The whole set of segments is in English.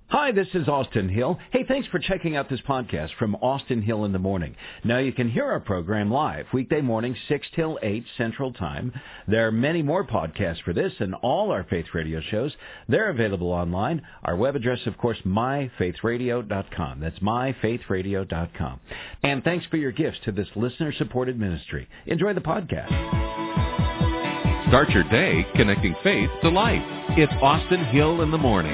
Hi, this is Austin Hill. Hey, thanks for checking out this podcast from Austin Hill in the Morning. Now, you can hear our program live, weekday morning, 6 till 8 Central Time. There are many more podcasts for this and all our Faith Radio shows. They're available online. Our web address, of course, myfaithradio.com. That's myfaithradio.com. And thanks for your gifts to this listener-supported ministry. Enjoy the podcast. Start your day connecting faith to life. It's Austin Hill in the Morning.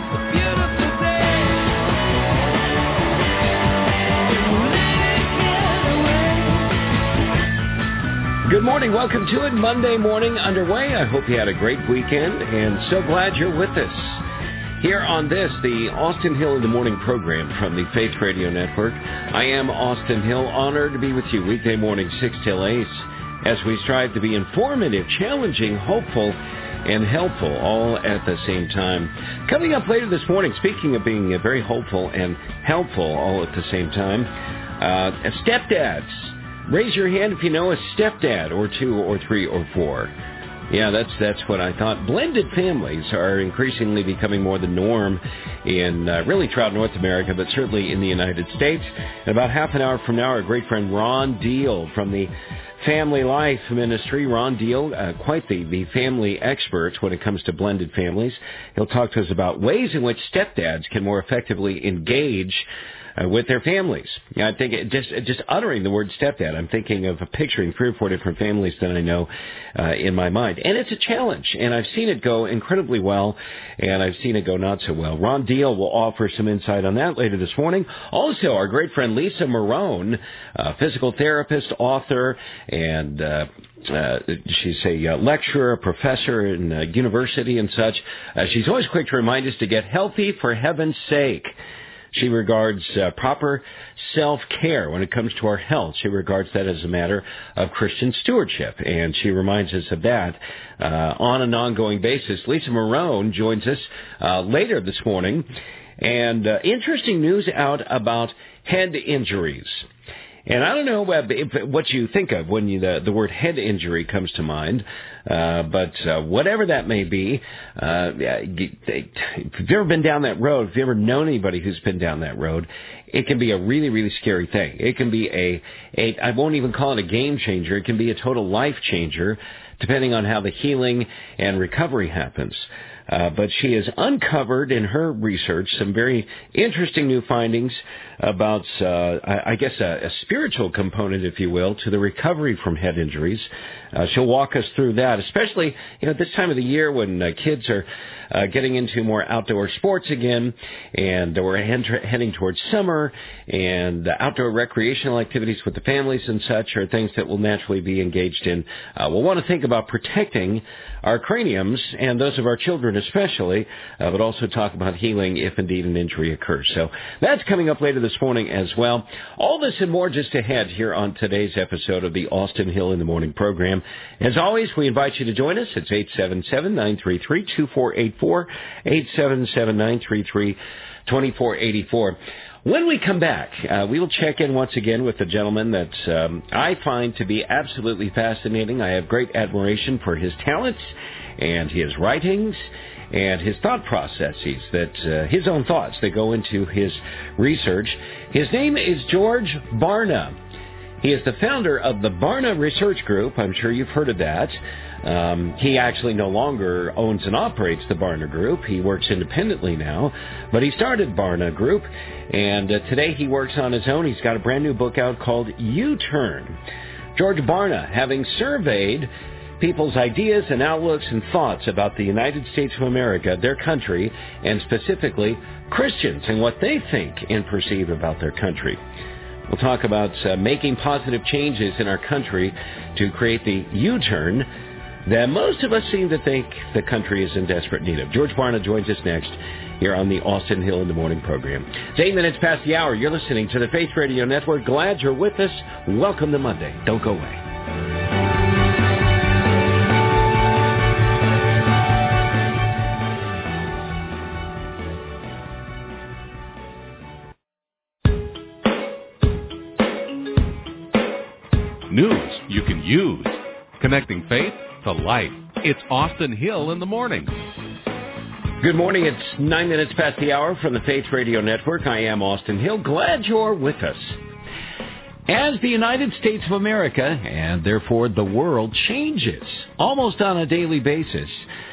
Good morning. Welcome to it. Monday morning underway. I hope you had a great weekend, and so glad you're with us. Here on this, the Austin Hill in the Morning program from the Faith Radio Network. I am Austin Hill, honored to be with you weekday morning, 6 till 8, as we strive to be informative, challenging, hopeful, and helpful all at the same time. Coming up later this morning, speaking of being very hopeful and helpful all at the same time, stepdads. Raise your hand if you know a stepdad, or two, or three, or four. Yeah, that's what I thought. Blended families are increasingly becoming more the norm in really throughout North America, but certainly in the United States. In about half an hour from now, our great friend Ron Deal from the Family Life Ministry. Ron Deal, quite the family expert when it comes to blended families. He'll talk to us about ways in which stepdads can more effectively engage with their families. I think just uttering the word stepdad, I'm thinking of picturing 3 or 4 different families that I know in my mind. And it's a challenge, and I've seen it go incredibly well, and I've seen it go not so well. Ron Deal will offer some insight on that later this morning. Also, our great friend Lisa Marone, physical therapist, author, and she's a lecturer, a professor in university and such. She's always quick to remind us to get healthy for heaven's sake. She regards proper self-care when it comes to our health. She regards that as a matter of Christian stewardship, and she reminds us of that on an ongoing basis. Lisa Marone joins us later this morning, and interesting news out about head injuries. And I don't know what you think of when the word head injury comes to mind, but whatever that may be, if you've ever been down that road, if you've ever known anybody who's been down that road, it can be a really, really scary thing. It can be I won't even call it a game changer. It can be a total life changer, depending on how the healing and recovery happens. But she has uncovered in her research some very interesting new findings about, I guess, a spiritual component, if you will, to the recovery from head injuries. She'll walk us through that, especially this time of the year when kids are getting into more outdoor sports again, and we're heading towards summer, and outdoor recreational activities with the families and such are things that we'll naturally be engaged in. We'll want to think about protecting our craniums and those of our children especially, but also talk about healing if indeed an injury occurs. So that's coming up later this morning as well. All this and more just ahead here on today's episode of the Austin Hill in the Morning program. As always, we invite you to join us. It's 877-933-2484, 877-933-2484. When we come back, we will check in once again with a gentleman that I find to be absolutely fascinating. I have great admiration for his talents and his writings and his thought processes, his own thoughts that go into his research. His name is George Barna. He is the founder of the Barna Research Group. I'm sure you've heard of that. He actually no longer owns and operates the Barna Group. He works independently now, but he started Barna Group, and today he works on his own. He's got a brand new book out called U-Turn. George Barna, having surveyed people's ideas and outlooks and thoughts about the United States of America, their country, and specifically Christians and what they think and perceive about their country. We'll talk about making positive changes in our country to create the U-turn that most of us seem to think the country is in desperate need of. George Barna joins us next here on the Austin Hill in the Morning program. It's 8 minutes past the hour. You're listening to the Faith Radio Network. Glad you're with us. Welcome to Monday. Don't go away. News you can use. Connecting faith to life. It's Austin Hill in the Morning. Good morning. It's 9 minutes past the hour from the Faith Radio Network. I am Austin Hill. Glad you're with us. As the United States of America, and therefore the world, changes almost on a daily basis,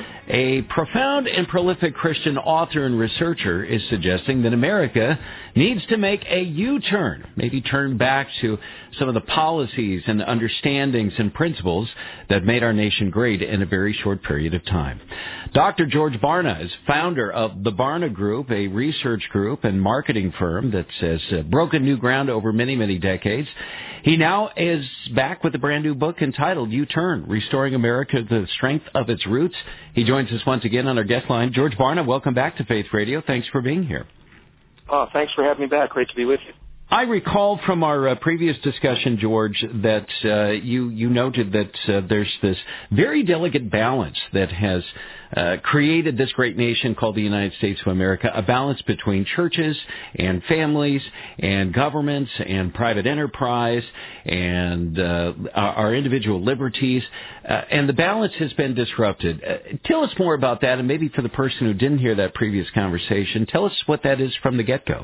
a profound and prolific Christian author and researcher is suggesting that America needs to make a U-turn, maybe turn back to some of the policies and understandings and principles that made our nation great in a very short period of time. Dr. George Barna is founder of the Barna Group, a research group and marketing firm that has broken new ground over many, many decades. He now is back with a brand new book entitled U-Turn, Restoring America to the Strength of Its Roots. He joins us once again on our guest line. George Barna, welcome back to Faith Radio. Thanks for being here. Oh, thanks for having me back. Great to be with you. I recall from our previous discussion, George, that you noted that there's this very delicate balance that has created this great nation called the United States of America, a balance between churches and families and governments and private enterprise and our individual liberties, and the balance has been disrupted. Tell us more about that, and maybe for the person who didn't hear that previous conversation, tell us what that is from the get-go.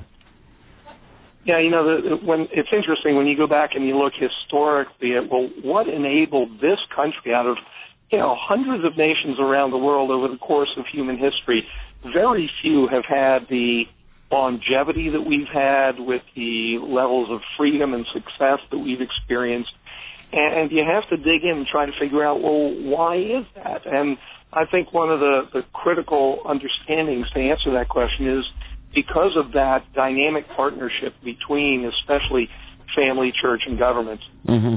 Yeah, it's interesting when you go back and you look historically at, what enabled this country out of, hundreds of nations around the world over the course of human history. Very few have had the longevity that we've had with the levels of freedom and success that we've experienced. And you have to dig in and try to figure out, why is that? And I think one of the critical understandings to answer that question is because of that dynamic partnership between especially family, church, and government. Mm-hmm.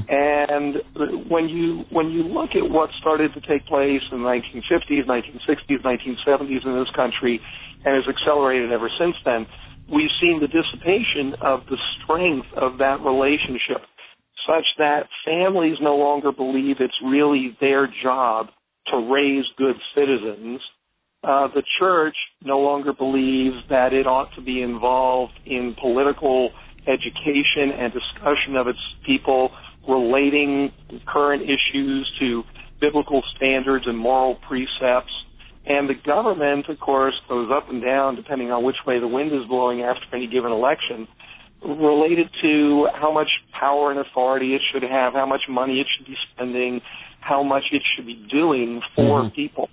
And when you look at what started to take place in the 1950s, 1960s, 1970s in this country, and has accelerated ever since then, we've seen the dissipation of the strength of that relationship, such that families no longer believe it's really their job to raise good citizens. The church no longer believes that it ought to be involved in political education and discussion of its people, relating current issues to biblical standards and moral precepts. And the government, of course, goes up and down depending on which way the wind is blowing after any given election, related to how much power and authority it should have, how much money it should be spending, how much it should be doing for people.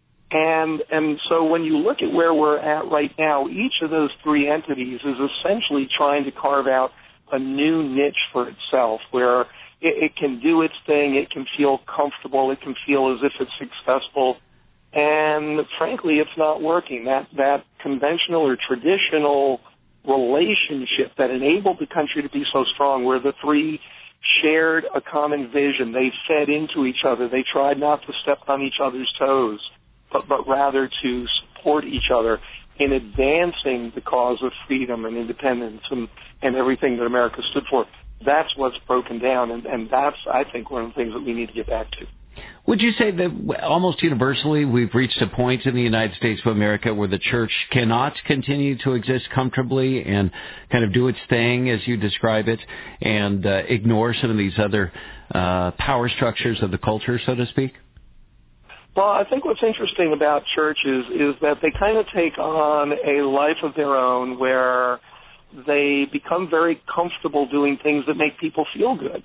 And so when you look at where we're at right now, each of those three entities is essentially trying to carve out a new niche for itself where it can do its thing, it can feel comfortable, it can feel as if it's successful. And frankly, it's not working. That conventional or traditional relationship that enabled the country to be so strong, where the three shared a common vision, they fed into each other, they tried not to step on each other's toes, but rather to support each other in advancing the cause of freedom and independence and everything that America stood for. That's what's broken down, and that's, I think, one of the things that we need to get back to. Would you say that almost universally we've reached a point in the United States of America where the church cannot continue to exist comfortably and kind of do its thing, as you describe it, and ignore some of these other power structures of the culture, so to speak? Well, I think what's interesting about churches is that they kind of take on a life of their own where they become very comfortable doing things that make people feel good.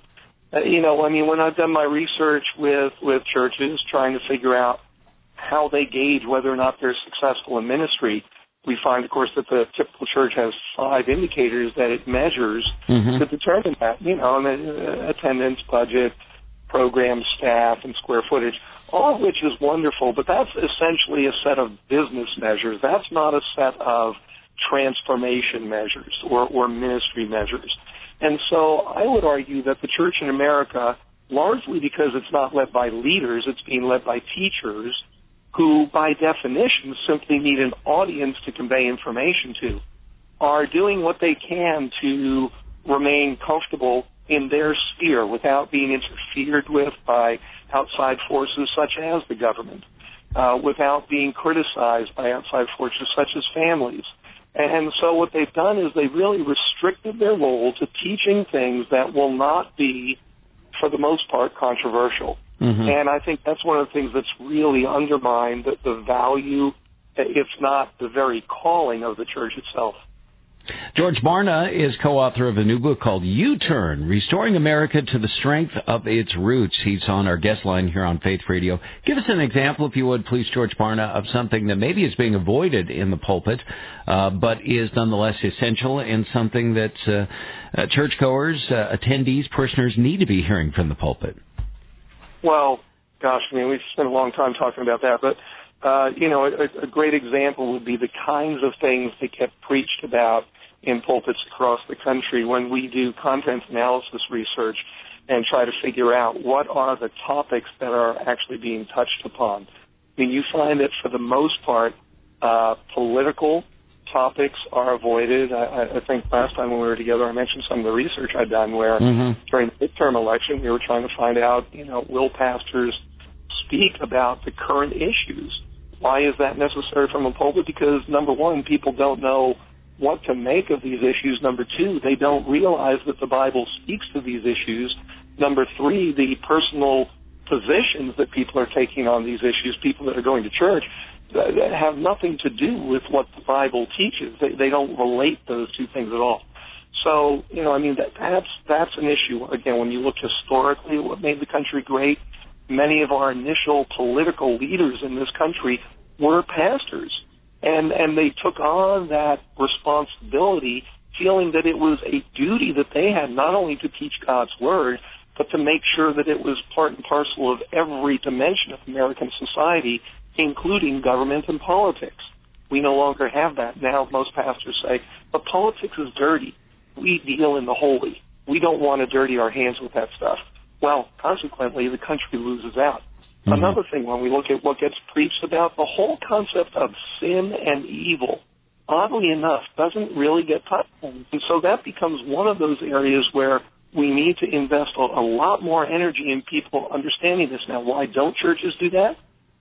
When I've done my research with churches trying to figure out how they gauge whether or not they're successful in ministry, we find, of course, that the typical church has 5 indicators that it measures to determine that, attendance, budget, program, staff, and square footage, all of which is wonderful, but that's essentially a set of business measures. That's not a set of transformation measures or ministry measures. And so I would argue that the church in America, largely because it's not led by leaders, it's being led by teachers who, by definition, simply need an audience to convey information to, are doing what they can to remain comfortable in their sphere without being interfered with by outside forces such as the government, without being criticized by outside forces such as families. And so what they've done is they've really restricted their role to teaching things that will not be, for the most part, controversial. And I think that's one of the things that's really undermined the value if not the very calling of the church itself. George Barna is co-author of a new book called U-Turn, Restoring America to the Strength of Its Roots. He's on our guest line here on Faith Radio. Give us an example, if you would, please, George Barna, of something that maybe is being avoided in the pulpit, but is nonetheless essential and something that churchgoers, attendees, parishioners need to be hearing from the pulpit. Well, gosh, I mean, we've spent a long time talking about that, but a great example would be the kinds of things that get preached about in pulpits across the country when we do content analysis research and try to figure out what are the topics that are actually being touched upon. I mean, you find that for the most part, political topics are avoided. I think last time when we were together, I mentioned some of the research I'd done where during the midterm election, we were trying to find out, will pastors speak about the current issues? Why is that necessary from a pulpit? Because, number one, people don't know what to make of these issues. Number two, they don't realize that the Bible speaks to these issues. Number three, the personal positions that people are taking on these issues, people that are going to church, that have nothing to do with what the Bible teaches. They don't relate those two things at all. So, that's an issue. Again, when you look historically, what made the country great, many of our initial political leaders in this country were pastors. And they took on that responsibility, feeling that it was a duty that they had not only to teach God's Word, but to make sure that it was part and parcel of every dimension of American society, including government and politics. We no longer have that. Now most pastors say, but politics is dirty. We deal in the holy. We don't want to dirty our hands with that stuff. Well, consequently, the country loses out. Another thing, when we look at what gets preached about, the whole concept of sin and evil, oddly enough, doesn't really get touched on. And so that becomes one of those areas where we need to invest a lot more energy in people understanding this. Now, why don't churches do that?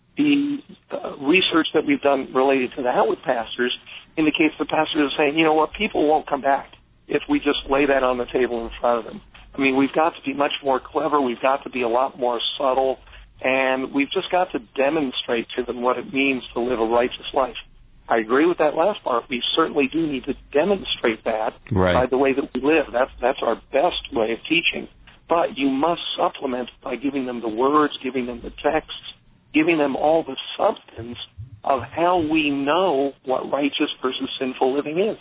The research that we've done related to that with pastors indicates the pastors are saying, you know what, people won't come back if we just lay that on the table in front of them. I mean, we've got to be much more clever. We've got to be a lot more subtle. And we've just got to demonstrate to them what it means to live a righteous life. I agree with that last part. We certainly do need to demonstrate that by the way that we live. That's our best way of teaching. But you must supplement by giving them the words, giving them the texts, giving them all the substance of how we know what righteous versus sinful living is.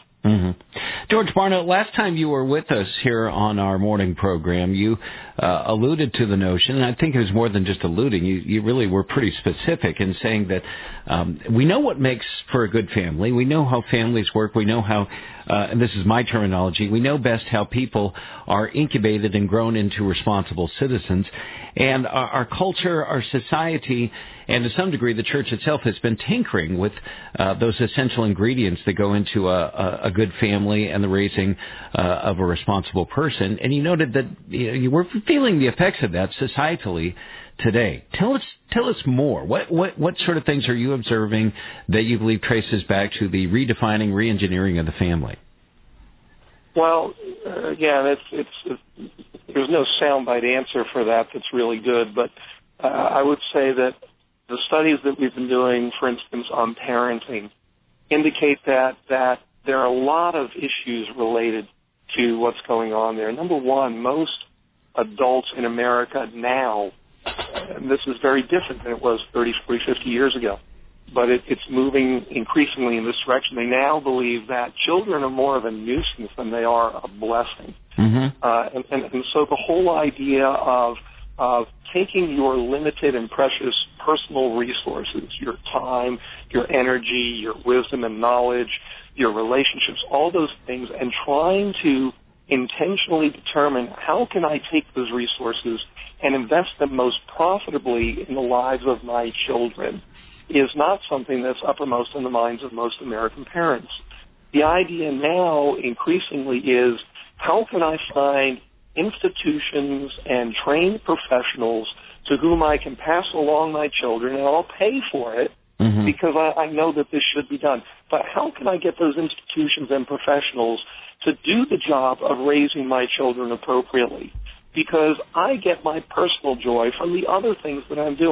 George Barna, last time you were with us here on our morning program, you alluded to the notion, and I think it was more than just alluding. You really were pretty specific in saying that we know what makes for a good family. We know how families work. We know how, and this is my terminology, we know best how people are incubated and grown into responsible citizens. And our culture, our society, and to some degree the church itself has been tinkering with those essential ingredients that go into a good family and the raising of a responsible person. And you noted that you were feeling the effects of that societally today. Tell us more. What sort of things are you observing that you believe traces back to the redefining, reengineering of the family? Well, again, there's no soundbite answer for that that's really good, but I would say that the studies that we've been doing, for instance, on parenting, indicate that there are a lot of issues related to what's going on there. Number one, most adults in America now, and this is very different than it was 30, 40, 50 years ago, but it's moving increasingly in this direction. They now believe that children are more of a nuisance than they are a blessing. And so the whole idea of taking your limited and precious personal resources, your time, your energy, your wisdom and knowledge, your relationships, all those things, and trying to intentionally determine how can I take those resources and invest them most profitably in the lives of my children is not something that's uppermost in the minds of most American parents. The idea now increasingly is how can I find institutions and trained professionals to whom I can pass along my children, and I'll pay for it because I know that this should be done. But how can I get those institutions and professionals to do the job of raising my children appropriately? Because I get my personal joy from the other things that I'm doing.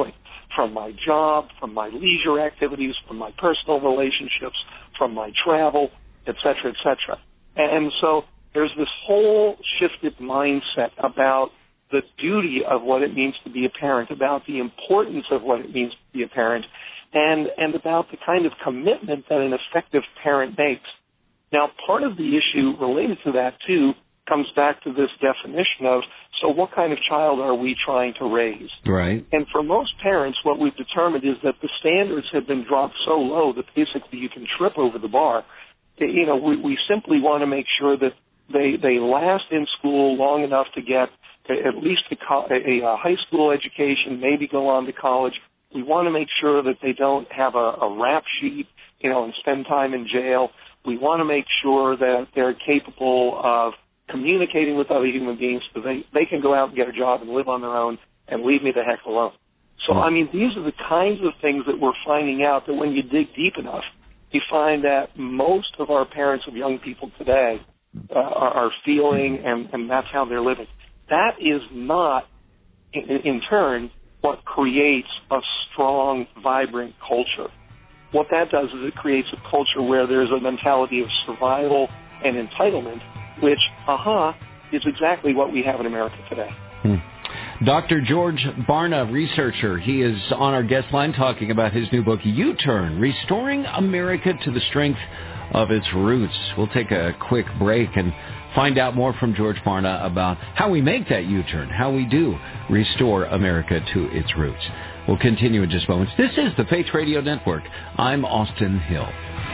from my job, from my leisure activities, from my personal relationships, from my travel, et cetera, et cetera. And so there's this whole shifted mindset about the duty of what it means to be a parent, about the importance of what it means to be a parent, and about the kind of commitment that an effective parent makes. Now, part of the issue related to that, too, comes back to this definition of, so what kind of child are we trying to raise? Right. And for most parents, what we've determined is that the standards have been dropped so low that basically you can trip over the bar. You know, we simply want to make sure that they last in school long enough to get at least a high school education, maybe go on to college. We want to make sure that they don't have a rap sheet, you know, and spend time in jail. We want to make sure that they're capable of communicating with other human beings so they can go out and get a job and live on their own and leave me the heck alone. So, I mean, these are the kinds of things that we're finding out that when you dig deep enough, you find that most of our parents of young people today are feeling, and that's how they're living. That is not, in turn, what creates a strong, vibrant culture. What that does is it creates a culture where there's a mentality of survival and entitlement, which, is exactly what we have in America today. Dr. George Barna, researcher, he is on our guest line talking about his new book, U-Turn, Restoring America to the Strength of Its Roots. We'll take a quick break and find out more from George Barna about how we make that U-turn, how we do restore America to its roots. We'll continue in just moments. This is the Faith Radio Network. I'm Austin Hill.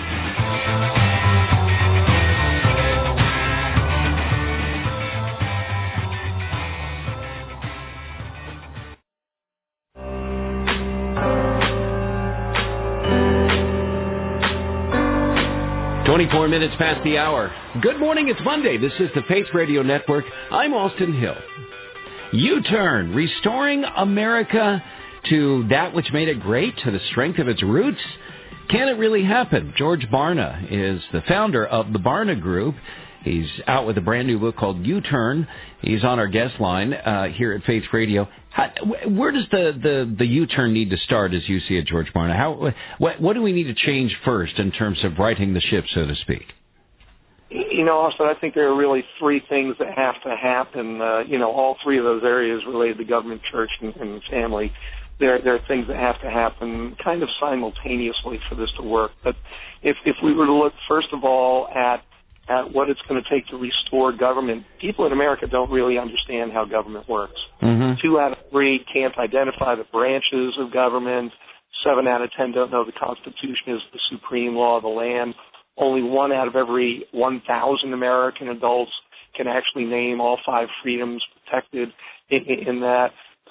Four minutes past the hour. Good morning, it's Monday. This is the Faith Radio Network. I'm Austin Hill. U-Turn, restoring America to that which made it great, to the strength of its roots. Can it really happen? George Barna is the founder of the Barna Group. He's out with a brand new book called U-Turn. He's on our guest line here at Faith Radio. Where does the U-turn need to start, as you see it, George Barna? What do we need to change first in terms of righting the ship, so to speak? You know, Austin, I think there are really three things that have to happen. All three of those areas related to government, church, and family. There are things that have to happen kind of simultaneously for this to work. But if we were to look, first of all, at what it's going to take to restore government, people in America don't really understand how government works. 2 out of 3 can't identify the branches of government. 7 out of 10 don't know the Constitution is the supreme law of the land. Only 1 out of every 1,000 American adults can actually name all 5 freedoms protected in that.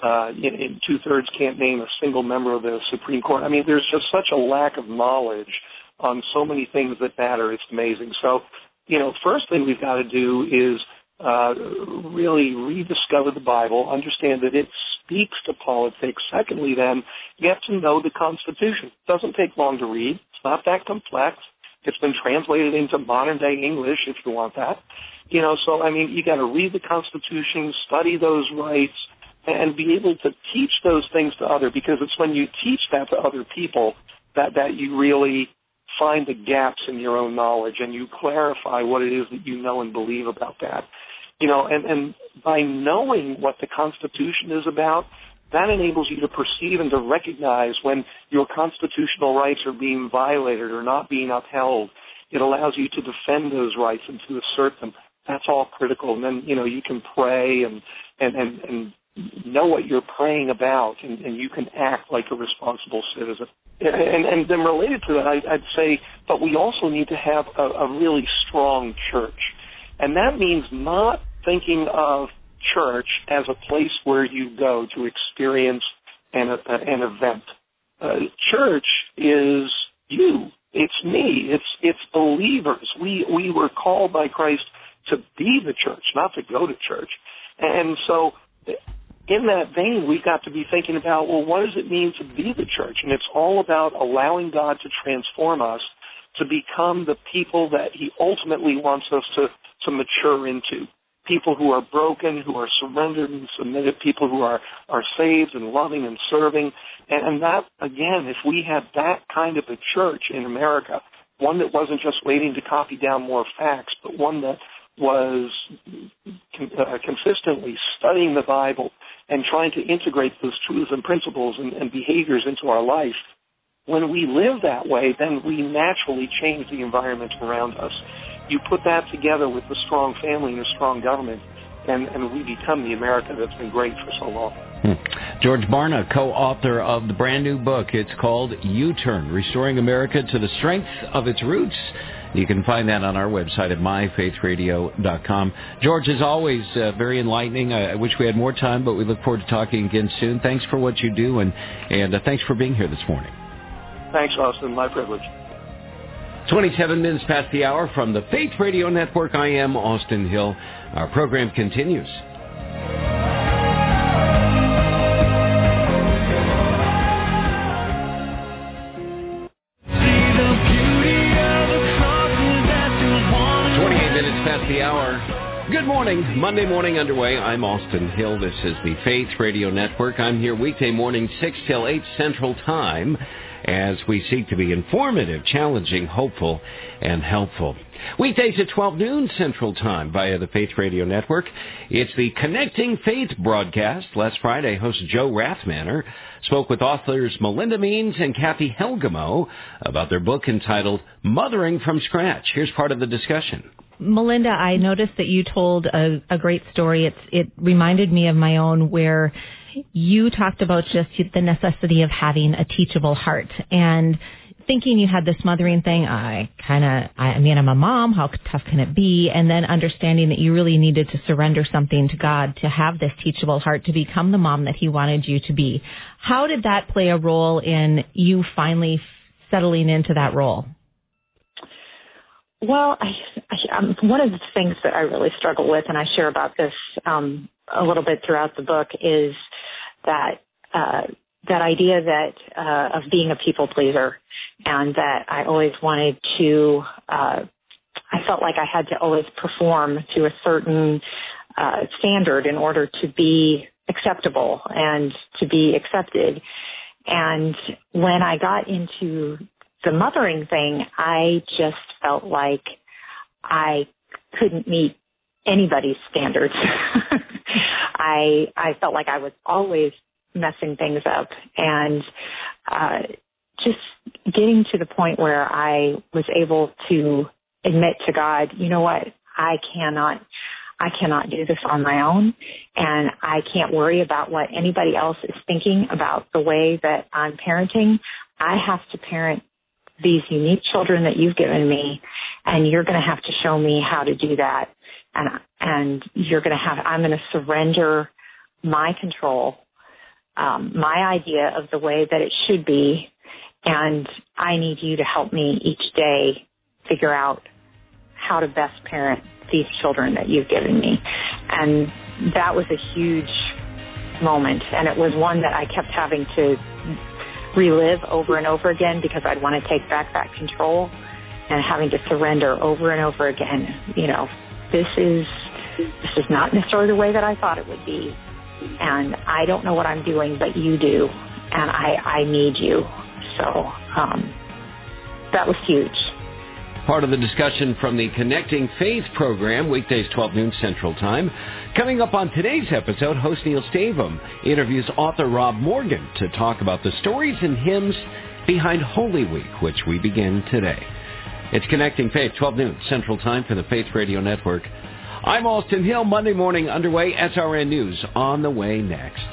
2/3 can't name a single member of the Supreme Court. I mean, there's just such a lack of knowledge on so many things that matter. It's amazing. So, first thing we've got to do is really rediscover the Bible, understand that it speaks to politics. Secondly, then, you have to know the Constitution. It doesn't take long to read. It's not that complex. It's been translated into modern-day English, if you want that. You got to read the Constitution, study those rights, and be able to teach those things to others, because it's when you teach that to other people that you really find the gaps in your own knowledge and you clarify what it is that you know and believe about that. And by knowing what the Constitution is about, that enables you to perceive and to recognize when your constitutional rights are being violated or not being upheld. It allows you to defend those rights and to assert them. That's all critical. And then, you can pray and know what you're praying about, and you can act like a responsible citizen. And then related to that, I'd say, but we also need to have a really strong church. And that means not thinking of church as a place where you go to experience an event. Church is you. It's me. It's believers. We were called by Christ to be the church, not to go to church. And so in that vein, we've got to be thinking about, well, what does it mean to be the church? And it's all about allowing God to transform us to become the people that He ultimately wants us to mature into. people who are broken, who are surrendered and submitted, people who are saved and loving and serving. And that, again, if we had that kind of a church in America, one that wasn't just waiting to copy down more facts, but one that was consistently studying the Bible and trying to integrate those truths and principles and behaviors into our life, when we live that way, then we naturally change the environment around us. You put that together with a strong family and a strong government, and we become the America that's been great for so long. George Barna, co-author of the brand new book. It's called U-Turn, Restoring America to the Strength of Its Roots. You can find that on our website at myfaithradio.com. George, as always, very enlightening. I wish we had more time, but we look forward to talking again soon. Thanks for what you do, and thanks for being here this morning. Thanks, Austin. My privilege. 27 minutes past the hour from the Faith Radio Network. I am Austin Hill. Our program continues. The hour. Good morning. Monday morning underway. I'm Austin Hill. This is the Faith Radio Network. I'm here weekday morning 6 till 8 Central Time as we seek to be informative, challenging, hopeful, and helpful. Weekdays at 12 noon Central Time via the Faith Radio Network. It's the Connecting Faith broadcast. Last Friday, host Joe Rathmanner spoke with authors Melinda Means and Kathy Helgamo about their book entitled Mothering from Scratch. Here's part of the discussion. Melinda, I noticed that you told a great story. It reminded me of my own, where you talked about just the necessity of having a teachable heart. And thinking you had this mothering thing, I'm a mom, how tough can it be? And then understanding that you really needed to surrender something to God to have this teachable heart, to become the mom that He wanted you to be. How did that play a role in you finally settling into that role? Well, one of the things that I really struggle with, and I share about this a little bit throughout the book, is that idea that of being a people pleaser, and that I always wanted to. I felt like I had to always perform to a certain standard in order to be acceptable and to be accepted. And when I got into the mothering thing, I just felt like I couldn't meet anybody's standards. I felt like I was always messing things up, and just getting to the point where I was able to admit to God, you know what, I cannot do this on my own, and I can't worry about what anybody else is thinking about the way that I'm parenting. I have to parent these unique children that you've given me, and you're going to have to show me how to do that. And I'm going to surrender my control, my idea of the way that it should be. And I need you to help me each day figure out how to best parent these children that you've given me. And that was a huge moment. And it was one that I kept having to relive over and over again, because I'd want to take back that control, and having to surrender over and over again. You know, this is not necessarily the way that I thought it would be, and I don't know what I'm doing, but you do, and I need you. So that was huge. Part of the discussion from the Connecting Faith program, weekdays 12 noon Central Time. Coming up on today's episode, host Neil Stavum interviews author Rob Morgan to talk about the stories and hymns behind Holy Week, which we begin today. It's Connecting Faith, 12 noon Central Time for the Faith Radio Network. I'm Austin Hill. Monday morning underway. SRN News on the way next.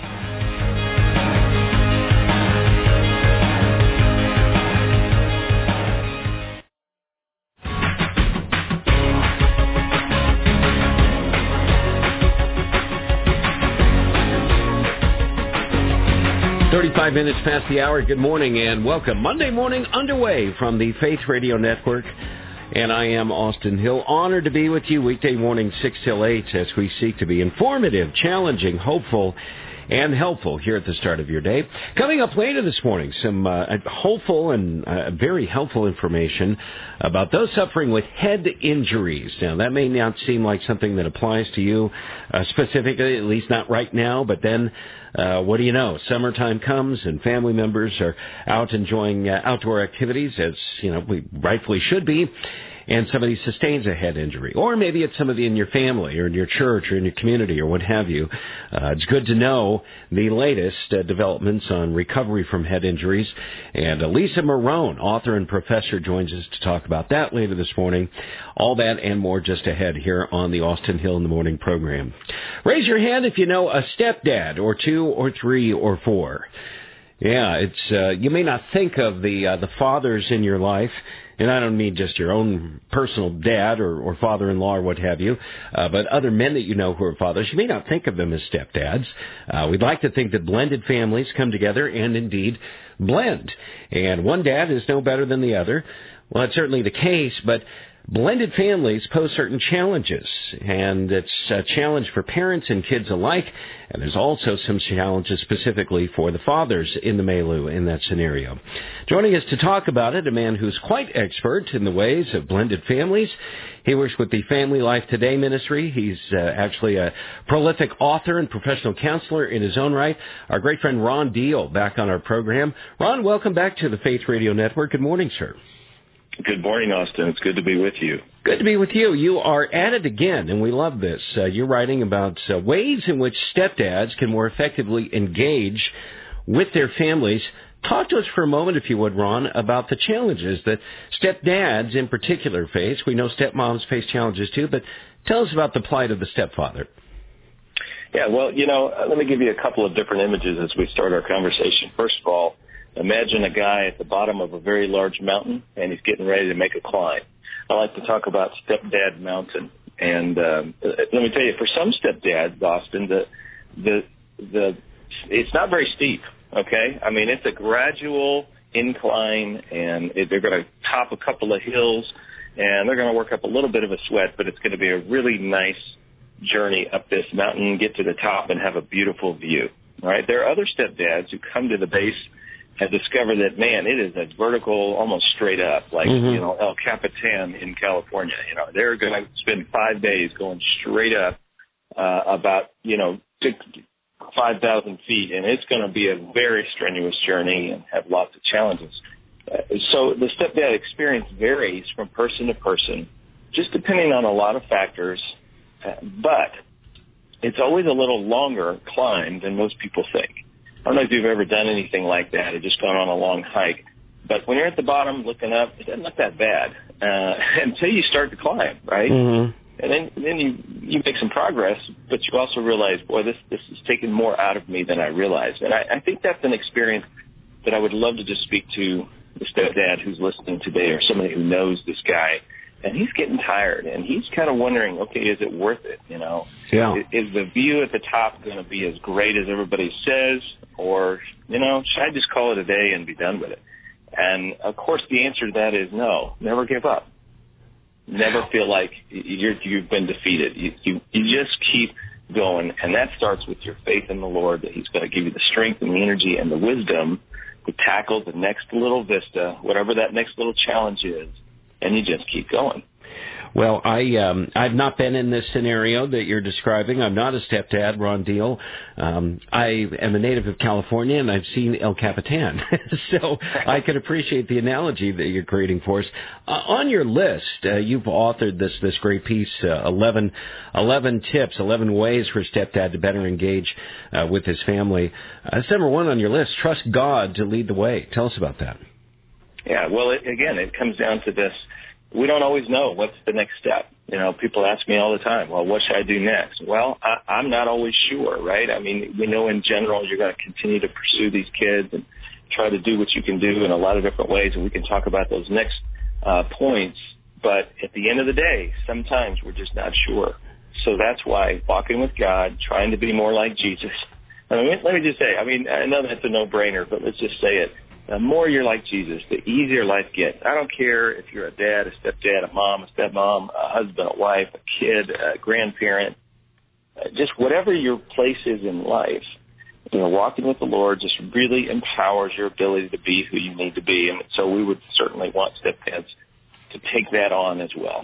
35 minutes past the hour. Good morning and welcome. Monday morning underway from the Faith Radio Network. And I am Austin Hill. Honored to be with you weekday morning 6 till 8 as we seek to be informative, challenging, hopeful, and helpful here at the start of your day. Coming up later this morning, some hopeful and very helpful information about those suffering with head injuries. Now, that may not seem like something that applies to you specifically, at least not right now, but then what do you know? Summertime comes and family members are out enjoying outdoor activities, as we rightfully should be, and somebody sustains a head injury. Or maybe it's somebody in your family or in your church or in your community or what have you. It's good to know the latest developments on recovery from head injuries. And Lisa Marone, author and professor, joins us to talk about that later this morning. All that and more just ahead here on the Austin Hill in the Morning program. Raise your hand if you know a stepdad or two or three or four. Yeah, it's you may not think of the fathers in your life, and I don't mean just your own personal dad or father-in-law or what have you, but other men that you know who are fathers. You may not think of them as stepdads. We'd like to think that blended families come together and indeed blend, and one dad is no better than the other. Well, that's certainly the case, but blended families pose certain challenges, and it's a challenge for parents and kids alike, and there's also some challenges specifically for the fathers in the milieu in that scenario. Joining us to talk about it, a man who's quite expert in the ways of blended families. He works with the Family Life Today ministry. He's actually a prolific author and professional counselor in his own right. Our great friend Ron Deal back on our program. Ron, welcome back to the Faith Radio Network. Good morning, sir. Good morning, Austin. It's good to be with you. Good to be with you. You are at it again, and we love this. You're writing about ways in which stepdads can more effectively engage with their families. Talk to us for a moment, if you would, Ron, about the challenges that stepdads in particular face. We know stepmoms face challenges too, but tell us about the plight of the stepfather. Yeah, well, let me give you a couple of different images as we start our conversation. First of all, imagine a guy at the bottom of a very large mountain, and he's getting ready to make a climb. I like to talk about Stepdad Mountain. And let me tell you, for some stepdads, Austin, it's not very steep, okay? I mean, it's a gradual incline, and they're going to top a couple of hills, and they're going to work up a little bit of a sweat, but it's going to be a really nice journey up this mountain, get to the top, and have a beautiful view. All right? There are other stepdads who come to the base and discover that, man, it is a vertical, almost straight up, like, El Capitan in California. They're going to spend 5 days going straight up about, 5,000 feet, and it's going to be a very strenuous journey and have lots of challenges. So the stepdad experience varies from person to person, just depending on a lot of factors, but it's always a little longer climb than most people think. I don't know if you've ever done anything like that or just gone on a long hike, but when you're at the bottom looking up, it doesn't look that bad until you start to climb, right? Mm-hmm. And then you make some progress, but you also realize, boy, this is taking more out of me than I realized. And I think that's an experience that I would love to just speak to the stepdad who's listening today or somebody who knows this guy. And he's getting tired, and he's kind of wondering, okay, is it worth it, Yeah. Is the view at the top going to be as great as everybody says, or, should I just call it a day and be done with it? And, of course, the answer to that is no, never give up. Never feel like you've been defeated. You just keep going, and that starts with your faith in the Lord, that he's going to give you the strength and the energy and the wisdom to tackle the next little vista, whatever that next little challenge is. And you just keep going. Well, I've not been in this scenario that you're describing. I'm not a stepdad, Ron Deal. I am a native of California, and I've seen El Capitan. So I can appreciate the analogy that you're creating for us. On your list, you've authored this great piece, 11 tips, 11 ways for a stepdad to better engage with his family. Number one on your list, trust God to lead the way. Tell us about that. Yeah, well, it comes down to this. We don't always know what's the next step. People ask me all the time, well, what should I do next? Well, I'm not always sure, right? I mean, we know in general you're going to continue to pursue these kids and try to do what you can do in a lot of different ways, and we can talk about those next points. But at the end of the day, sometimes we're just not sure. So that's why walking with God, trying to be more like Jesus. Let me just say, I know that's a no-brainer, but let's just say it. The more you're like Jesus, the easier life gets. I don't care if you're a dad, a stepdad, a mom, a stepmom, a husband, a wife, a kid, a grandparent, just whatever your place is in life. walking with the Lord just really empowers your ability to be who you need to be. And so we would certainly want stepdads to take that on as well.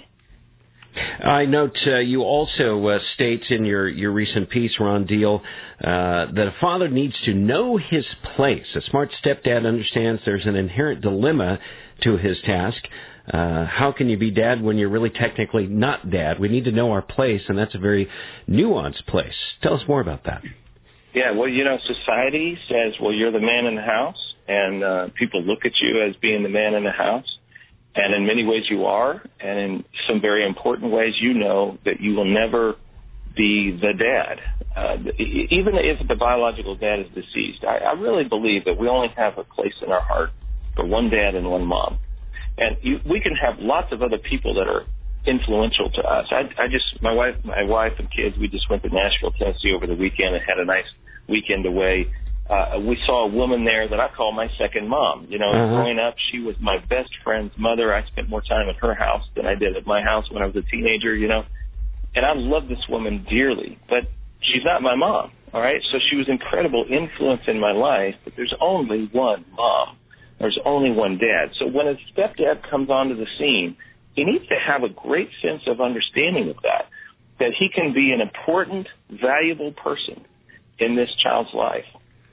I note you also state in your recent piece, Ron Deal, that a father needs to know his place. A smart stepdad understands there's an inherent dilemma to his task. How can you be dad when you're really technically not dad? We need to know our place, and that's a very nuanced place. Tell us more about that. Yeah, well, society says, well, you're the man in the house, and people look at you as being the man in the house. And in many ways you are, and in some very important ways you know that you will never be the dad. Even if the biological dad is deceased, I really believe that we only have a place in our heart for one dad and one mom. And we can have lots of other people that are influential to us. My wife and kids, we just went to Nashville, Tennessee over the weekend and had a nice weekend away. We saw a woman there that I call my second mom. Growing up, she was my best friend's mother. I spent more time at her house than I did at my house when I was a teenager, And I love this woman dearly, but she's not my mom, all right? So she was incredible influence in my life, but there's only one mom. There's only one dad. So when a stepdad comes onto the scene, he needs to have a great sense of understanding of that he can be an important, valuable person in this child's life.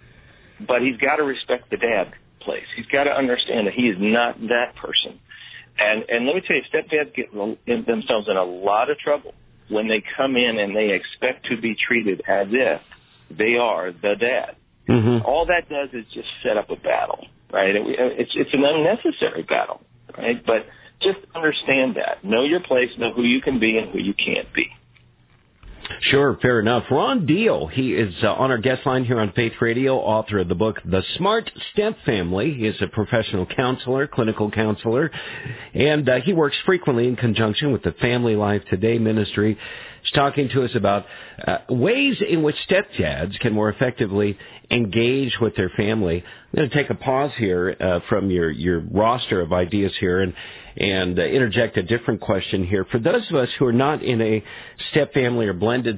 But he's got to respect the dad place. He's got to understand that he is not that person. And let me tell you, stepdads get themselves in a lot of trouble when they come in and they expect to be treated as if they are the dad. Mm-hmm. All that does is just set up a battle, right? It's an unnecessary battle, right? But just understand that. Know your place, know who you can be and who you can't be. Sure, fair enough. Ron Deal, he is on our guest line here on Faith Radio, author of the book, The Smart Step Family. He is a professional counselor, clinical counselor, and he works frequently in conjunction with the Family Life Today ministry. He's talking to us about ways in which stepdads can more effectively engage with their family. I'm going to take a pause here from your roster of ideas here and interject a different question here. For those of us who are not in a step family or blended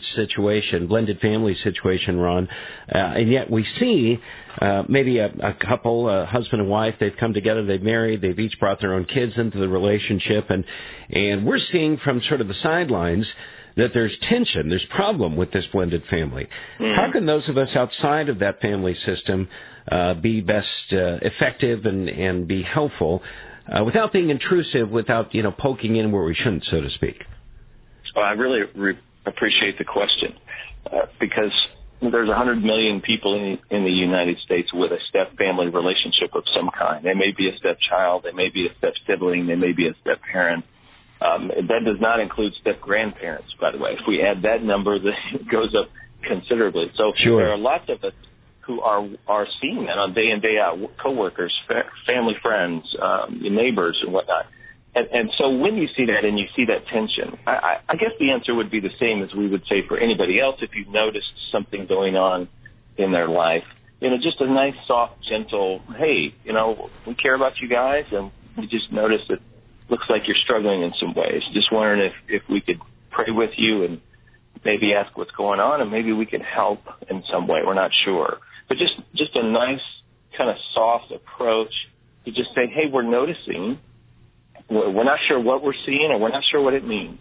family situation, Ron, and yet we see maybe a couple, husband and wife, they've come together, they've married, they've each brought their own kids into the relationship, and we're seeing from sort of the sidelines that there's tension, there's problem with this blended family. How can those of us outside of that family system be best effective and be helpful without being intrusive, without poking in where we shouldn't, so to speak? Well, I really appreciate the question because there's 100 million people in the United States with a step-family relationship of some kind. They may be a stepchild, they may be a step-sibling, they may be a step-parent. That does not include step-grandparents, by the way. If we add that number, it goes up considerably. So sure. There are lots of us who are seeing that on day in, day out, coworkers, family friends, neighbors and whatnot. And so when you see that and you see that tension, I guess the answer would be the same as we would say for anybody else if you've noticed something going on in their life. Just a nice, soft, gentle, hey, we care about you guys, and we just noticed that looks like you're struggling in some ways. Just wondering if we could pray with you and maybe ask what's going on, and maybe we could help in some way. We're not sure. But just a nice kind of soft approach to just say, hey, we're noticing. We're not sure what we're seeing, or we're not sure what it means.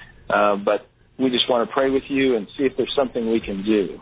But we just want to pray with you and see if there's something we can do.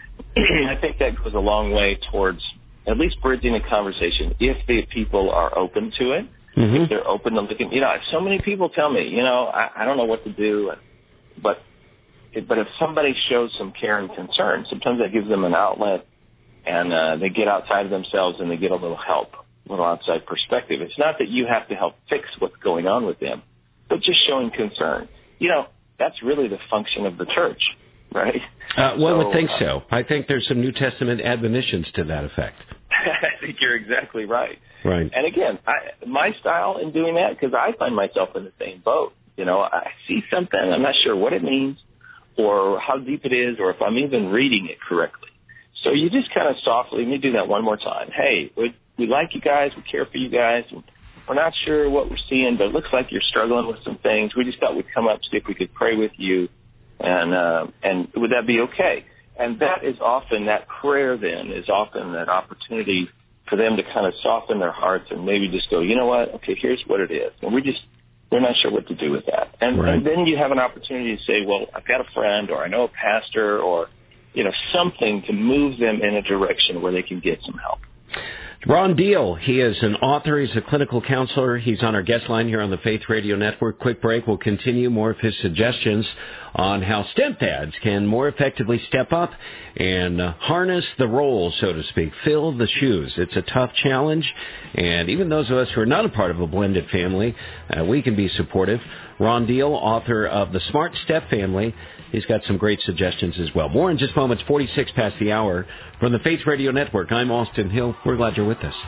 I think that goes a long way towards at least bridging a conversation if the people are open to it. Mm-hmm. If they're open to looking, so many people tell me, I don't know what to do, but if somebody shows some care and concern, sometimes that gives them an outlet, and they get outside of themselves and they get a little help, a little outside perspective. It's not that you have to help fix what's going on with them, but just showing concern. That's really the function of the church, right? I would think so. I think there's some New Testament admonitions to that effect. I think you're exactly right. Right. And again, my style in doing that, because I find myself in the same boat. I see something, I'm not sure what it means or how deep it is or if I'm even reading it correctly. So you just kind of softly, let me do that one more time. Hey, we like you guys, we care for you guys. We're not sure what we're seeing, but it looks like you're struggling with some things. We just thought we'd come up, see if we could pray with you, and would that be okay? And that is often, that prayer then is often that opportunity for them to kind of soften their hearts and maybe just go, you know what, okay, here's what it is. And we're not sure what to do with that. And then you have an opportunity to say, well, I've got a friend, or I know a pastor, or, something to move them in a direction where they can get some help. Ron Deal, he is an author. He's a clinical counselor. He's on our guest line here on the Faith Radio Network. Quick break. We'll continue more of his suggestions on how stepdads can more effectively step up and harness the role, so to speak, fill the shoes. It's a tough challenge, and even those of us who are not a part of a blended family, we can be supportive. Ron Deal, author of The Smart Step Family, he's got some great suggestions as well. More in just moments, 46 past the hour. From the Faith Radio Network, I'm Austin Hill. We're glad you're with us.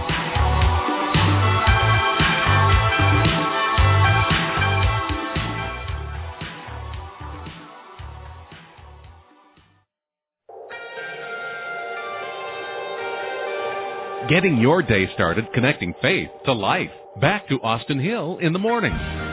Getting your day started connecting faith to life. Back to Austin Hill in the morning.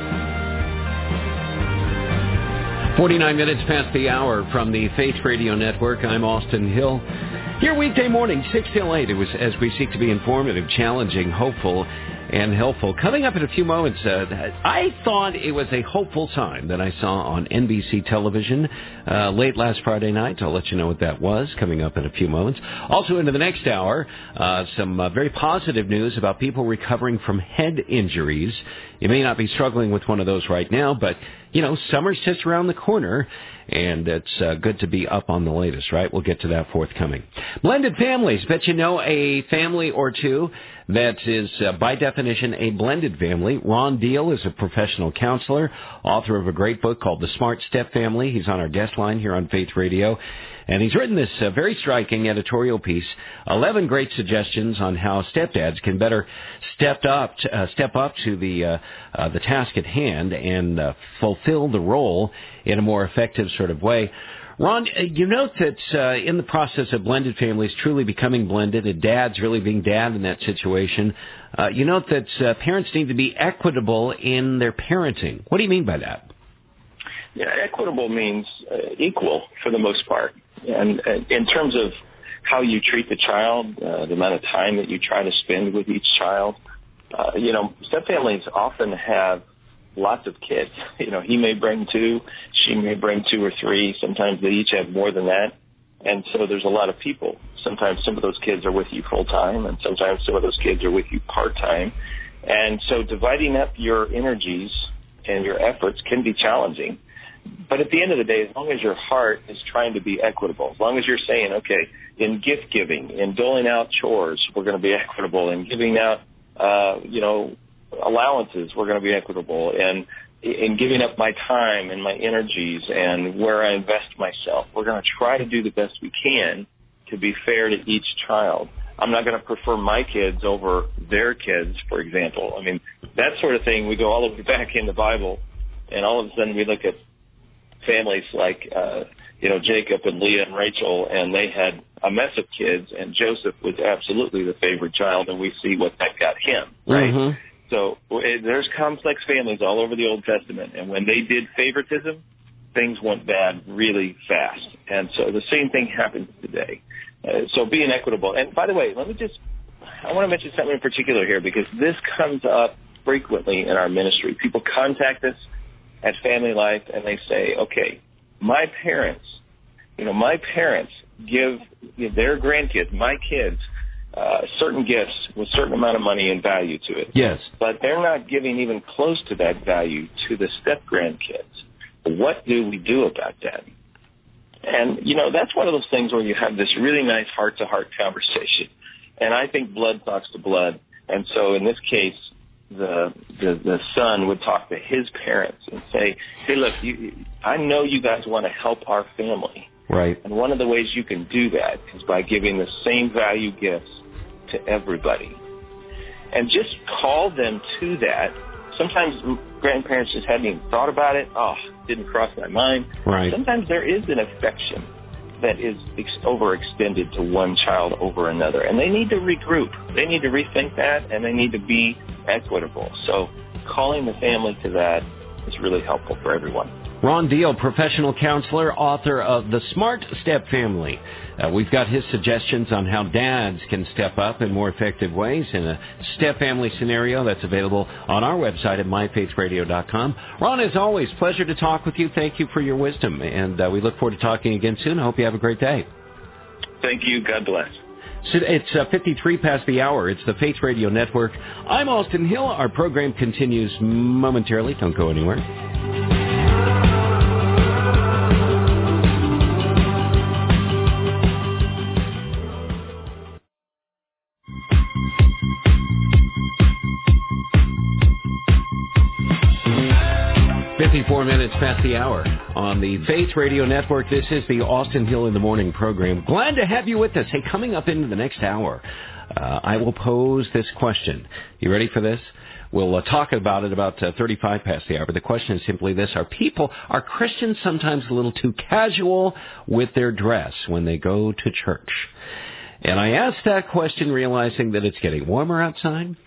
49 minutes past the hour from the Faith Radio Network. I'm Austin Hill. Here weekday morning, 6 till 8, as we seek to be informative, challenging, hopeful, and helpful. Coming up in a few moments, I thought it was a hopeful sign that I saw on NBC television late last Friday night. I'll let you know what that was coming up in a few moments. Also into the next hour, some very positive news about people recovering from head injuries. You may not be struggling with one of those right now, but, summer's just around the corner, and it's good to be up on the latest, right? We'll get to that forthcoming. Blended families. Bet you know a family or two that is, by definition, a blended family. Ron Deal is a professional counselor, author of a great book called The Smart Step Family. He's on our guest line here on Faith Radio. And he's written this very striking editorial piece, 11 great suggestions on how stepdads can better step up to the task at hand and fulfill the role in a more effective sort of way. Ron, you note that in the process of blended families truly becoming blended, and dads really being dad in that situation, you note that parents need to be equitable in their parenting. What do you mean by that? Yeah, equitable means equal for the most part. And in terms of how you treat the child, the amount of time that you try to spend with each child, stepfamilies often have lots of kids. He may bring 2, she may bring 2 or 3. Sometimes they each have more than that. And so there's a lot of people. Sometimes some of those kids are with you full time, and sometimes some of those kids are with you part time. And so dividing up your energies and your efforts can be challenging. But at the end of the day, as long as your heart is trying to be equitable, as long as you're saying, okay, in gift giving, in doling out chores, we're going to be equitable, in giving out, allowances, we're going to be equitable, and in giving up my time and my energies and where I invest myself, we're going to try to do the best we can to be fair to each child. I'm not going to prefer my kids over their kids, for example. I mean, that sort of thing, we go all the way back in the Bible, and all of a sudden we look at families like, Jacob and Leah and Rachel, and they had a mess of kids, and Joseph was absolutely the favorite child, and we see what that got him, right? Mm-hmm. So there's complex families all over the Old Testament, and when they did favoritism, things went bad really fast. And so the same thing happens today. So being equitable. And by the way, I want to mention something in particular here, because this comes up frequently in our ministry. People contact us at Family Life, and they say, okay, my parents give their grandkids, my kids, certain gifts with a certain amount of money and value to it. Yes. But they're not giving even close to that value to the step-grandkids. What do we do about that? And, that's one of those things where you have this really nice heart-to-heart conversation. And I think blood talks to blood. And so in this case, the son would talk to his parents and say, hey, look, I know you guys want to help our family. Right. And one of the ways you can do that is by giving the same value gifts to everybody. And just call them to that. Sometimes grandparents just hadn't even thought about it. Didn't cross my mind. Right. Sometimes there is an affection that is overextended to one child over another. And they need to regroup. They need to rethink that, and they need to be equitable. So calling the family to that is really helpful for everyone. Ron Deal, professional counselor, author of The Smart Step Family. We've got his suggestions on how dads can step up in more effective ways in a step family scenario. That's available on our website at myfaithradio.com. Ron, as always, pleasure to talk with you. Thank you for your wisdom, and we look forward to talking again soon. I hope you have a great day. Thank you. God bless. So it's 53 past the hour. It's the Faith Radio Network. I'm Austin Hill. Our program continues momentarily. Don't go anywhere. 54 minutes past the hour on the Faith Radio Network. This is the Austin Hill in the Morning program. Glad to have you with us. Hey, coming up into the next hour, I will pose this question. You ready for this? We'll talk about it about 35 past the hour. But the question is simply this. Are Christians sometimes a little too casual with their dress when they go to church? And I asked that question realizing that it's getting warmer outside.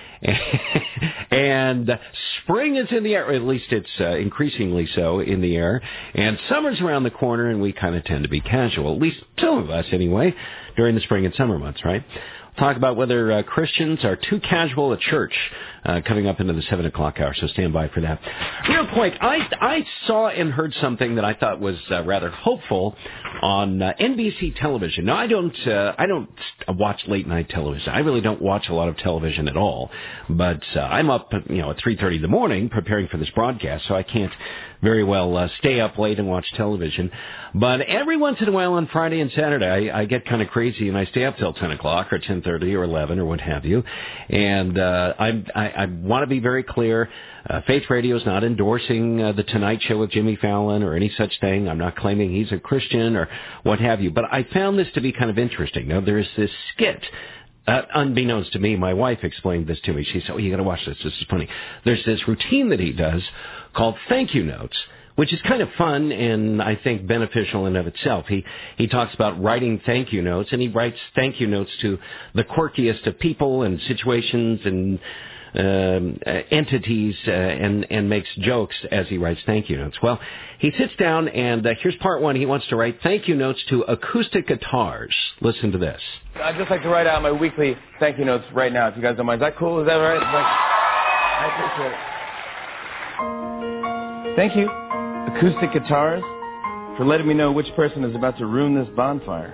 And spring is in the air, or at least it's increasingly so in the air. And summer's around the corner, and we kind of tend to be casual, at least some of us anyway, during the spring and summer months, right? Talk about whether Christians are too casual at church coming up into the 7 o'clock hour, so stand by for that. Real quick, I saw and heard something that I thought was rather hopeful on NBC television. Now, I don't watch late night television. I really don't watch a lot of television at all, but I'm up at 3:30 in the morning preparing for this broadcast, so I can't very well stay up late and watch television. But every once in a while on Friday and Saturday, I get kind of crazy and I stay up till 10 o'clock or 10:30 or 11 or what have you. And I want to be very clear. Faith Radio is not endorsing The Tonight Show with Jimmy Fallon or any such thing. I'm not claiming he's a Christian or what have you. But I found this to be kind of interesting. Now, there's this skit. Unbeknownst to me, my wife explained this to me. She said, you got to watch this. This is funny. There's this routine that he does called thank you notes, which is kind of fun and I think beneficial in and of itself. He talks about writing thank you notes, and he writes thank you notes to the quirkiest of people and situations and entities and makes jokes as he writes thank you notes. Well, he sits down and here's part one. He wants to write thank you notes to acoustic guitars. Listen to this. I'd just like to write out my weekly thank you notes right now, if you guys don't mind. Is that cool? Is that all right? I appreciate it. Thank you, acoustic guitars, for letting me know which person is about to ruin this bonfire.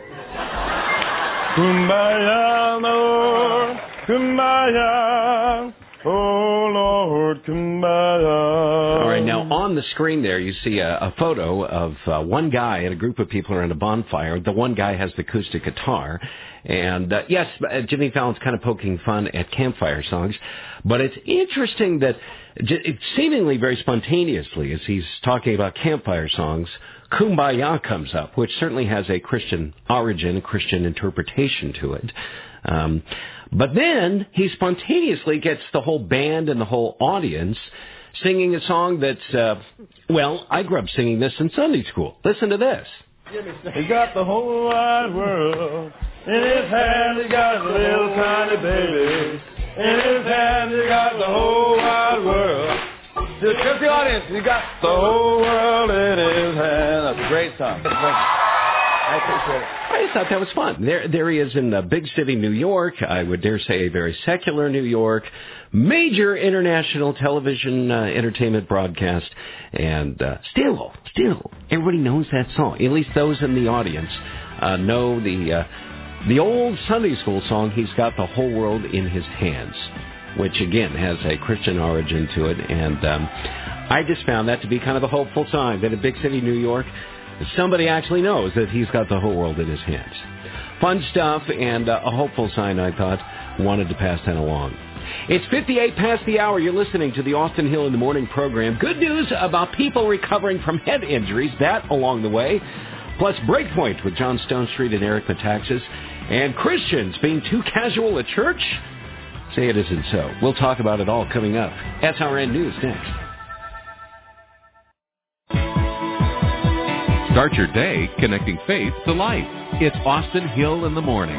Kumbaya, Lord, kumbaya. Oh, Lord, kumbaya. All right, now on the screen there, you see a photo of one guy and a group of people around a bonfire. The one guy has the acoustic guitar. And, yes, Jimmy Fallon's kind of poking fun at campfire songs. But it's interesting that seemingly very spontaneously, as he's talking about campfire songs, Kumbaya comes up, which certainly has a Christian origin, a Christian interpretation to it. But then he spontaneously gets the whole band and the whole audience singing a song that's, I grew up singing this in Sunday school. Listen to this. He got the whole wide world in his hand. He got a little tiny baby. In his hand, he got the whole wide world. Just the audience. He got the whole world in his hand. That's a great song. I appreciate it. I just thought that was fun. There he is in the big city, New York. I would dare say a very secular New York. Major international television entertainment broadcast. And still, everybody knows that song. At least those in the audience know the old Sunday school song, He's Got the Whole World in His Hands, which, again, has a Christian origin to it. And I just found that to be kind of a hopeful sign that in big city, New York, somebody actually knows that He's got the whole world in His hands. Fun stuff and a hopeful sign, I thought. Wanted to pass that along. It's 58 past the hour. You're listening to the Austin Hill in the Morning program. Good news about people recovering from head injuries. That along the way. Plus Breakpoint with John Stonestreet and Eric Metaxas. And Christians being too casual at church? Say it isn't so. We'll talk about it all coming up. SRN News next. Start your day connecting faith to life. It's Austin Hill in the Morning.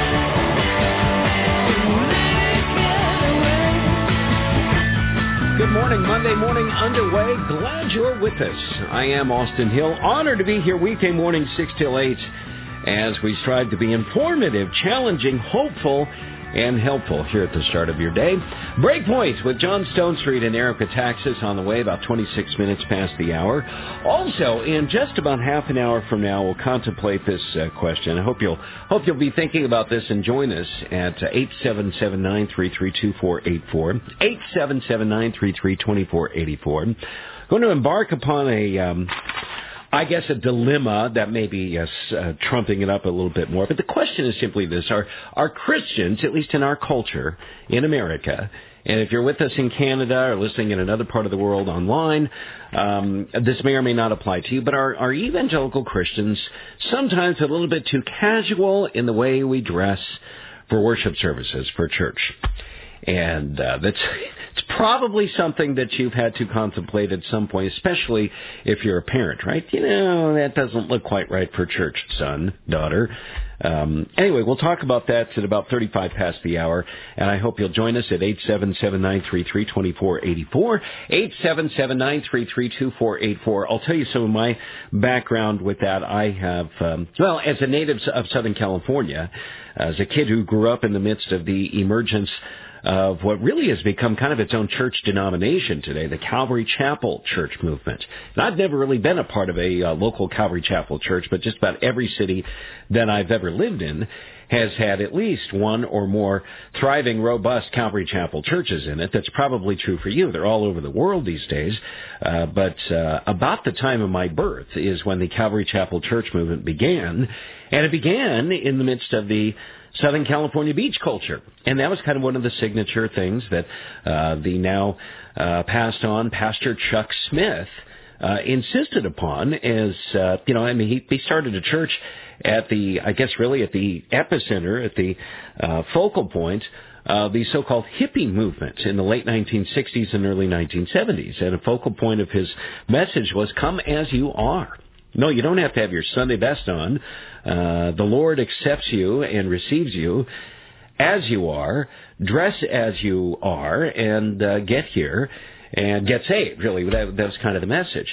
Good morning, Monday morning underway. Glad you're with us. I am Austin Hill. Honored to be here weekday morning, 6 till 8, as we strive to be informative, challenging, hopeful, and helpful here at the start of your day. Breakpoint with John Stone Street and Erica Taxis on the way, about 26 minutes past the hour. Also, in just about half an hour from now, we'll contemplate this question. I hope you'll be thinking about this and join us at 877-933-2484, 877-933-2484. Going to embark upon a dilemma that may be trumping it up a little bit more. But the question is simply this. Are Christians, at least in our culture, in America, and if you're with us in Canada or listening in another part of the world online, this may or may not apply to you, but are evangelical Christians sometimes a little bit too casual in the way we dress for worship services, for church? And it's probably something that you've had to contemplate at some point, especially if you're a parent, right? You know, that doesn't look quite right for church, son, daughter. Anyway, we'll talk about that at about 35 past the hour, and I hope you'll join us at 877-933-2484, 877-933-2484. I'll tell you some of my background with that. I have, as a native of Southern California, as a kid who grew up in the midst of the emergence of what really has become kind of its own church denomination today, the Calvary Chapel church movement. And I've never really been a part of a local Calvary Chapel church, but just about every city that I've ever lived in has had at least one or more thriving, robust Calvary Chapel churches in it. That's probably true for you. They're all over the world these days. But about the time of my birth is when the Calvary Chapel church movement began. And it began in the midst of the Southern California beach culture. And that was kind of one of the signature things that the now passed on Pastor Chuck Smith insisted upon as, he started a church at the epicenter, at the focal point of the so-called hippie movement in the late 1960s and early 1970s. And a focal point of his message was, come as you are. No, you don't have to have your Sunday best on. The Lord accepts you and receives you as you are. Dress as you are and get here and get saved. Really, that was kind of the message.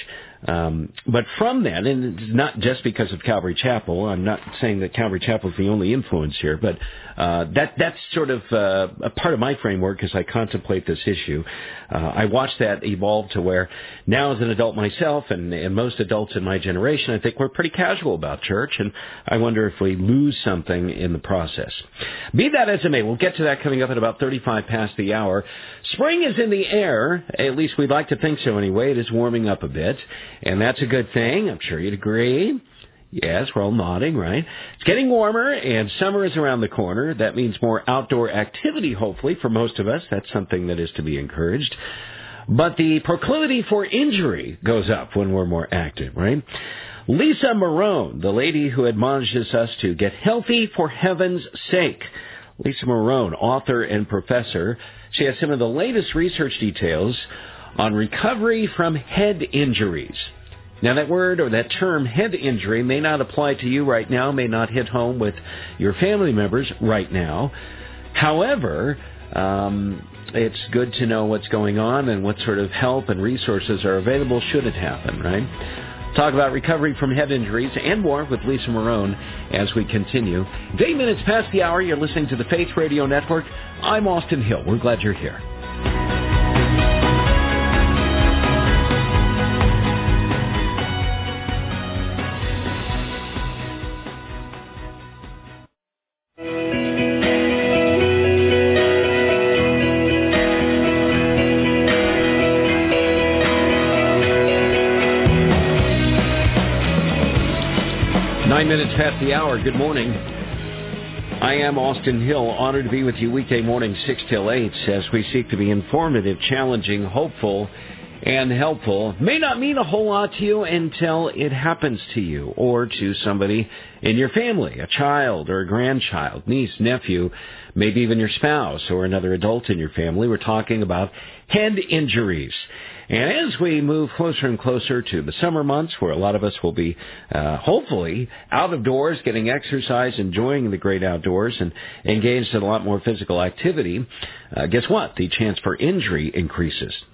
But from then, and it's not just because of Calvary Chapel, I'm not saying that Calvary Chapel is the only influence here, but that's sort of a part of my framework as I contemplate this issue. I watched that evolve to where now as an adult myself and most adults in my generation, I think we're pretty casual about church, and I wonder if we lose something in the process. Be that as it may, we'll get to that coming up at about 35 past the hour. Spring is in the air, at least we'd like to think so anyway. It is warming up a bit, and that's a good thing. I'm sure you'd agree. Yes, we're all nodding, right? It's getting warmer, and summer is around the corner. That means more outdoor activity, hopefully, for most of us. That's something that is to be encouraged. But the proclivity for injury goes up when we're more active, right? Lisa Marone, the lady who admonishes us to get healthy for heaven's sake. Lisa Marone, author and professor. She has some of the latest research details on recovery from head injuries. Now, that word or that term, head injury, may not apply to you right now, may not hit home with your family members right now. However, it's good to know what's going on and what sort of help and resources are available should it happen, right? Talk about recovery from head injuries and more with Lisa Marone as we continue. 8 minutes past the hour, you're listening to the Faith Radio Network. I'm Austin Hill. We're glad you're here. Minutes past the hour. Good morning. I am Austin Hill, honored to be with you weekday morning 6 till 8 as we seek to be informative, challenging, hopeful, and helpful. May not mean a whole lot to you until it happens to you or to somebody in your family, a child or a grandchild, niece, nephew, maybe even your spouse or another adult in your family. We're talking about head injuries. And as we move closer and closer to the summer months, where a lot of us will be hopefully out of doors, getting exercise, enjoying the great outdoors, and engaged in a lot more physical activity, guess what? The chance for injury increases.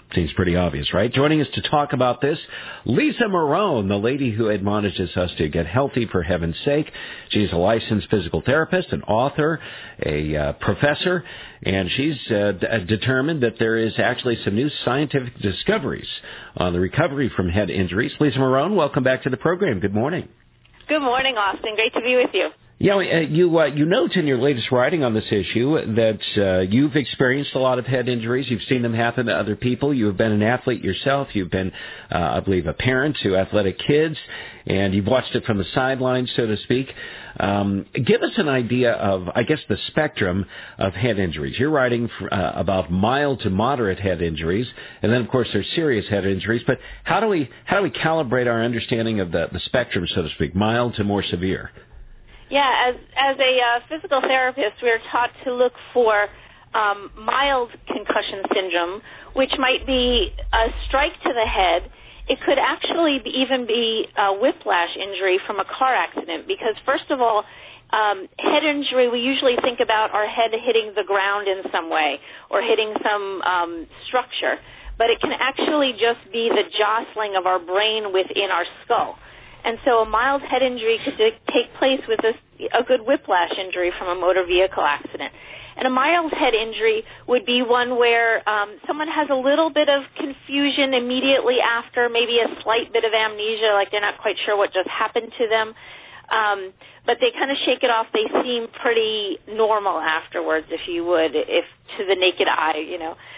Seems pretty obvious, right? Joining us to talk about this, Lisa Marone, the lady who admonishes us to get healthy for heaven's sake. She's a licensed physical therapist, an author, a professor, and she's determined that there is actually some new scientific discoveries on the recovery from head injuries. Lisa Marone, welcome back to the program. Good morning. Good morning, Austin. Great to be with you. Yeah, you note in your latest writing on this issue that you've experienced a lot of head injuries. You've seen them happen to other people. You have been an athlete yourself. You've been, I believe, a parent to athletic kids, and you've watched it from the sidelines, so to speak. Give us an idea of, I guess, the spectrum of head injuries. You're writing about mild to moderate head injuries, and then, of course, there's serious head injuries. But how do we calibrate our understanding of the spectrum, so to speak, mild to more severe? Yeah, as a physical therapist, we're taught to look for mild concussion syndrome, which might be a strike to the head. It could actually even be a whiplash injury from a car accident because, first of all, head injury, we usually think about our head hitting the ground in some way or hitting some structure, but it can actually just be the jostling of our brain within our skull. And so a mild head injury could take place with a good whiplash injury from a motor vehicle accident. And a mild head injury would be one where someone has a little bit of confusion immediately after, maybe a slight bit of amnesia, like they're not quite sure what just happened to them. But they kind of shake it off. They seem pretty normal afterwards, if you would, if to the naked eye, you know.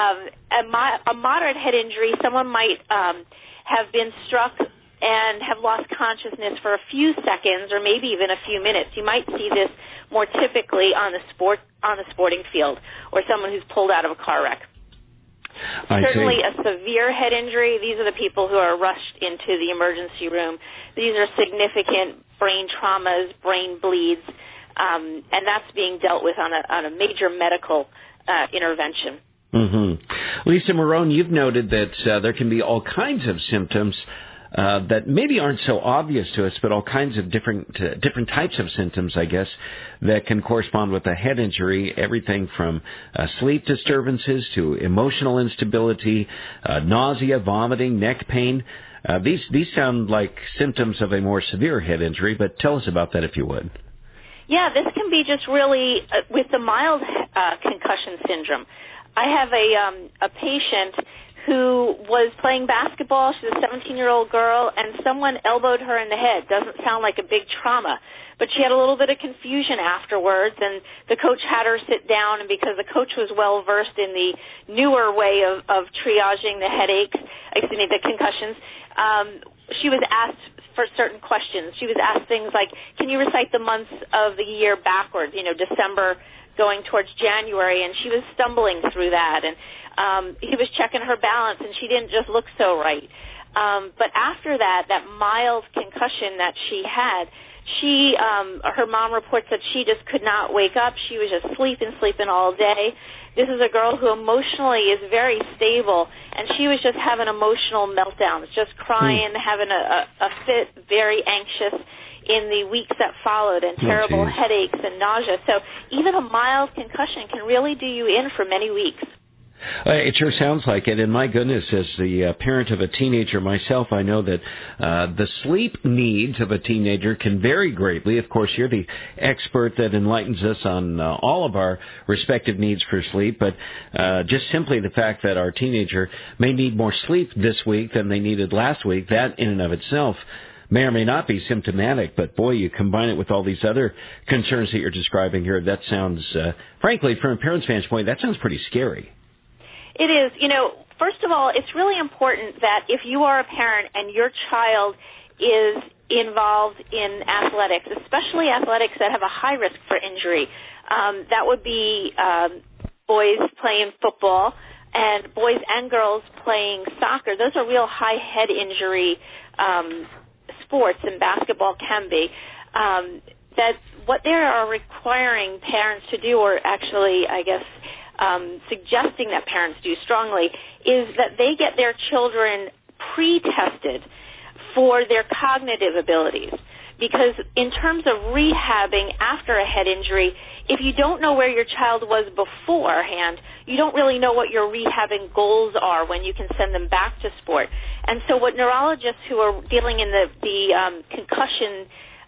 A moderate head injury, someone might have been struck and have lost consciousness for a few seconds or maybe even a few minutes. You might see this more typically on the sporting field or someone who's pulled out of a car wreck. Certainly a severe head injury, these are the people who are rushed into the emergency room. These are significant brain traumas, brain bleeds, and that's being dealt with on a major medical intervention. Mm-hmm. Lisa Marone, you've noted that there can be all kinds of symptoms that maybe aren't so obvious to us, but all kinds of different types of symptoms, I guess, that can correspond with a head injury, everything from sleep disturbances to emotional instability, nausea, vomiting, neck pain. These sound like symptoms of a more severe head injury, but tell us about that if you would. Yeah, this can be just really with the mild concussion syndrome. I have a patient who was playing basketball. She's a 17-year-old girl, and someone elbowed her in the head. Doesn't sound like a big trauma, but she had a little bit of confusion afterwards, and the coach had her sit down, and because the coach was well-versed in the newer way of triaging the headaches, the concussions, she was asked for certain questions. She was asked things like, can you recite the months of the year backwards, December going towards January, and she was stumbling through that, and he was checking her balance, and she didn't just look so right. But after that mild concussion that she had, her mom reports that she just could not wake up. She was just sleeping all day. This is a girl who emotionally is very stable, and she was just having emotional meltdowns, just crying, having a fit, very anxious in the weeks that followed, and terrible headaches and nausea. So even a mild concussion can really do you in for many weeks. It sure sounds like it, and my goodness, as the parent of a teenager myself, I know that the sleep needs of a teenager can vary greatly. Of course, you're the expert that enlightens us on all of our respective needs for sleep, but just simply the fact that our teenager may need more sleep this week than they needed last week, that in and of itself may or may not be symptomatic, but boy, you combine it with all these other concerns that you're describing here, that sounds, frankly, from a parent's vantage point, that sounds pretty scary. It is. First of all, it's really important that if you are a parent and your child is involved in athletics, especially athletics that have a high risk for injury, that would be boys playing football and boys and girls playing soccer. Those are real high head injury sports, and basketball can be. That what they are requiring parents to do, or actually, I guess, suggesting that parents do strongly, is that they get their children pre-tested for their cognitive abilities. because in terms of rehabbing after a head injury, if you don't know where your child was beforehand, you don't really know what your rehabbing goals are when you can send them back to sport. And so what neurologists who are dealing in the concussion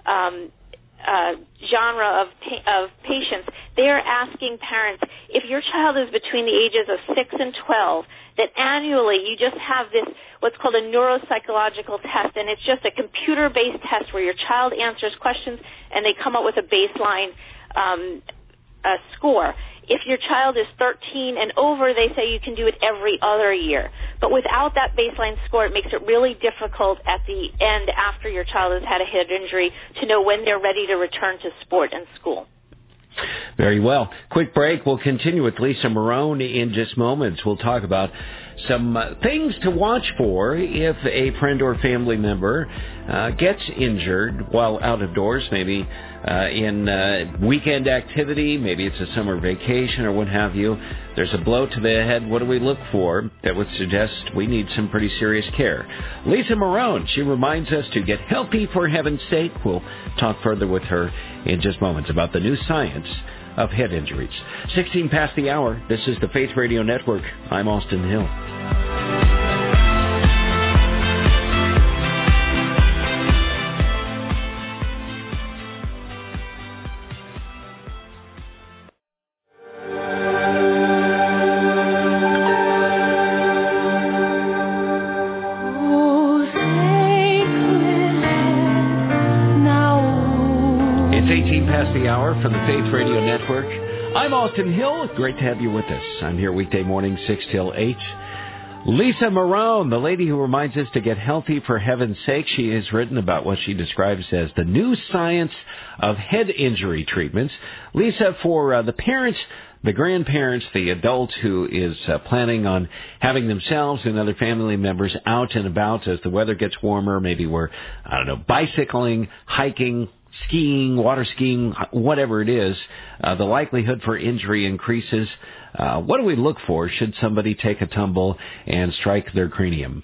genre of patients, they are asking parents, if your child is between the ages of 6 and 12, that annually you just have this, what's called a neuropsychological test, and it's just a computer-based test where your child answers questions and they come up with a baseline score. If your child is 13 and over, they say you can do it every other year. But without that baseline score, it makes it really difficult at the end after your child has had a head injury to know when they're ready to return to sport and school. Very well. Quick break. We'll continue with Lisa Marone in just moments. We'll talk about some things to watch for if a friend or family member gets injured while out of doors, maybe in weekend activity, maybe it's a summer vacation or what have you. There's a blow to the head. What do we look for that would suggest we need some pretty serious care? Lisa Marone, she reminds us to get healthy for heaven's sake. We'll talk further with her in just moments about the new science of head injuries. 16 past the hour. This is the Faith Radio Network. I'm Austin Hill. From the Faith Radio Network. I'm Austin Hill. Great to have you with us. I'm here weekday morning, 6 till 8. Lisa Marone, the lady who reminds us to get healthy for heaven's sake. She has written about what she describes as the new science of head injury treatments. Lisa, for the parents, the grandparents, the adult who is planning on having themselves and other family members out and about as the weather gets warmer, maybe we're, bicycling, hiking, skiing, water skiing, whatever it is, the likelihood for injury increases. What do we look for should somebody take a tumble and strike their cranium?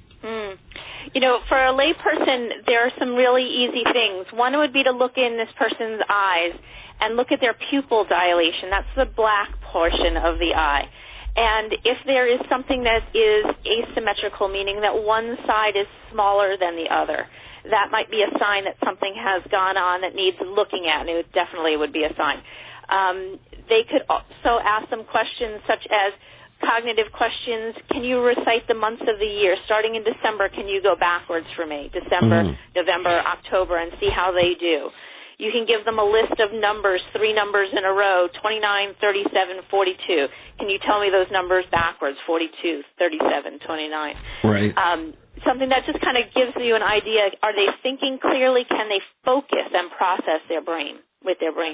For a layperson, there are some really easy things. One would be to look in this person's eyes and look at their pupil dilation. That's the black portion of the eye. And if there is something that is asymmetrical, meaning that one side is smaller than the other, that might be a sign that something has gone on that needs looking at, and it definitely would be a sign. They could also ask them questions such as cognitive questions. Can you recite the months of the year? Starting in December, can you go backwards for me? December, November, October, and see how they do. You can give them a list of numbers, 3 numbers in a row, 29, 37, 42. Can you tell me those numbers backwards, 42, 37, 29? Right. Something that just kind of gives you an idea. Are they thinking clearly? Can they focus and process with their brain?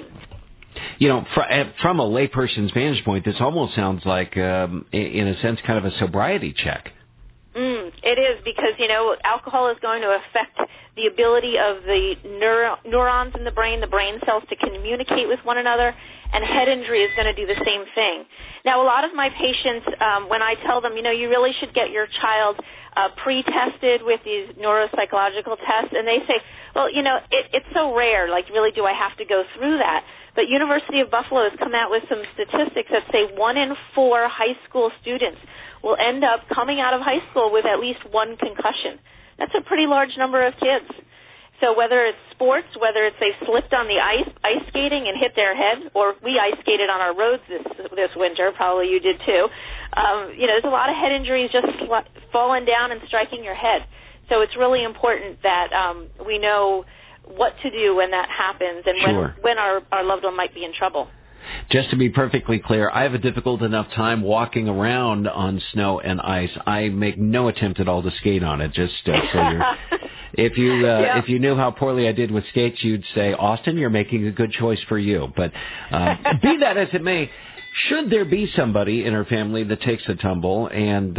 From a layperson's vantage point, this almost sounds like, in a sense, kind of a sobriety check. It is because, alcohol is going to affect the ability of the neurons in the brain cells to communicate with one another, and head injury is going to do the same thing. Now, a lot of my patients, when I tell them, you really should get your child pre-tested with these neuropsychological tests, and they say, well, it's so rare, like really do I have to go through that? But University of Buffalo has come out with some statistics that say 1 in 4 high school students will end up coming out of high school with at least 1 concussion. That's a pretty large number of kids. So whether it's sports, whether it's they slipped on the ice skating and hit their head, or we ice skated on our roads this winter, probably you did too, there's a lot of head injuries just falling down and striking your head. So it's really important that we know what to do when that happens and when our loved one might be in trouble. Just to be perfectly clear, I have a difficult enough time walking around on snow and ice. I make no attempt at all to skate on it. Just so if you knew how poorly I did with skates, you'd say, Austin, you're making a good choice for you. But be that as it may, should there be somebody in our family that takes a tumble and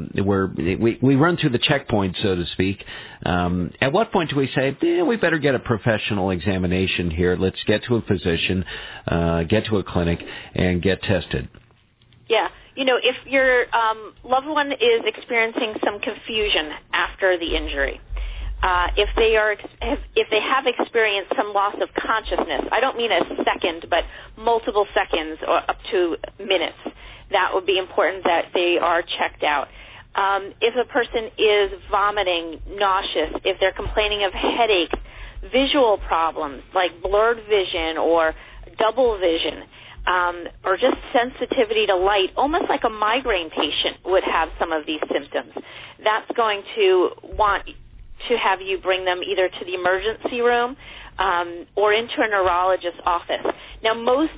we run through the checkpoint, so to speak, at what point do we say, we better get a professional examination here. Let's get to a physician, get to a clinic, and get tested? Yeah. If your loved one is experiencing some confusion after the injury, if they have experienced some loss of consciousness, I don't mean a second, but multiple seconds or up to minutes, that would be important that they are checked out. If a person is vomiting, nauseous, if they're complaining of headaches, visual problems like blurred vision or double vision, or just sensitivity to light, almost like a migraine patient would have some of these symptoms, that's going to want to have you bring them either to the emergency room or into a neurologist's office. Now, most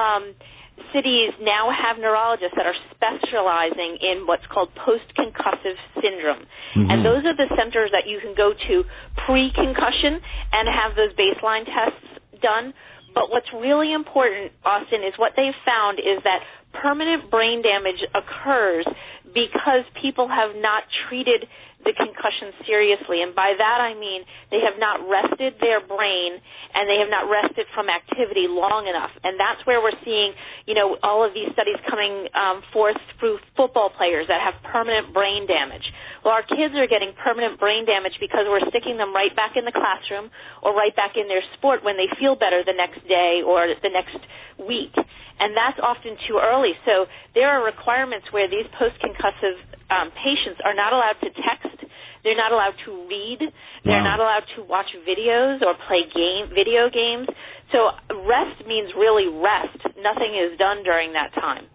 cities now have neurologists that are specializing in what's called post-concussive syndrome. Mm-hmm. And those are the centers that you can go to pre-concussion and have those baseline tests done. But what's really important, Austin, is what they've found is that permanent brain damage occurs because people have not treated the concussion seriously. And by that I mean they have not rested their brain and they have not rested from activity long enough. And that's where we're seeing, all of these studies coming forth through football players that have permanent brain damage. Well, our kids are getting permanent brain damage because we're sticking them right back in the classroom or right back in their sport when they feel better the next day or the next week. And that's often too early. So there are requirements where these post-concussive patients are not allowed to text. They're not allowed to read. They're not allowed to watch videos or play video games. So rest means really rest. Nothing is done during that time.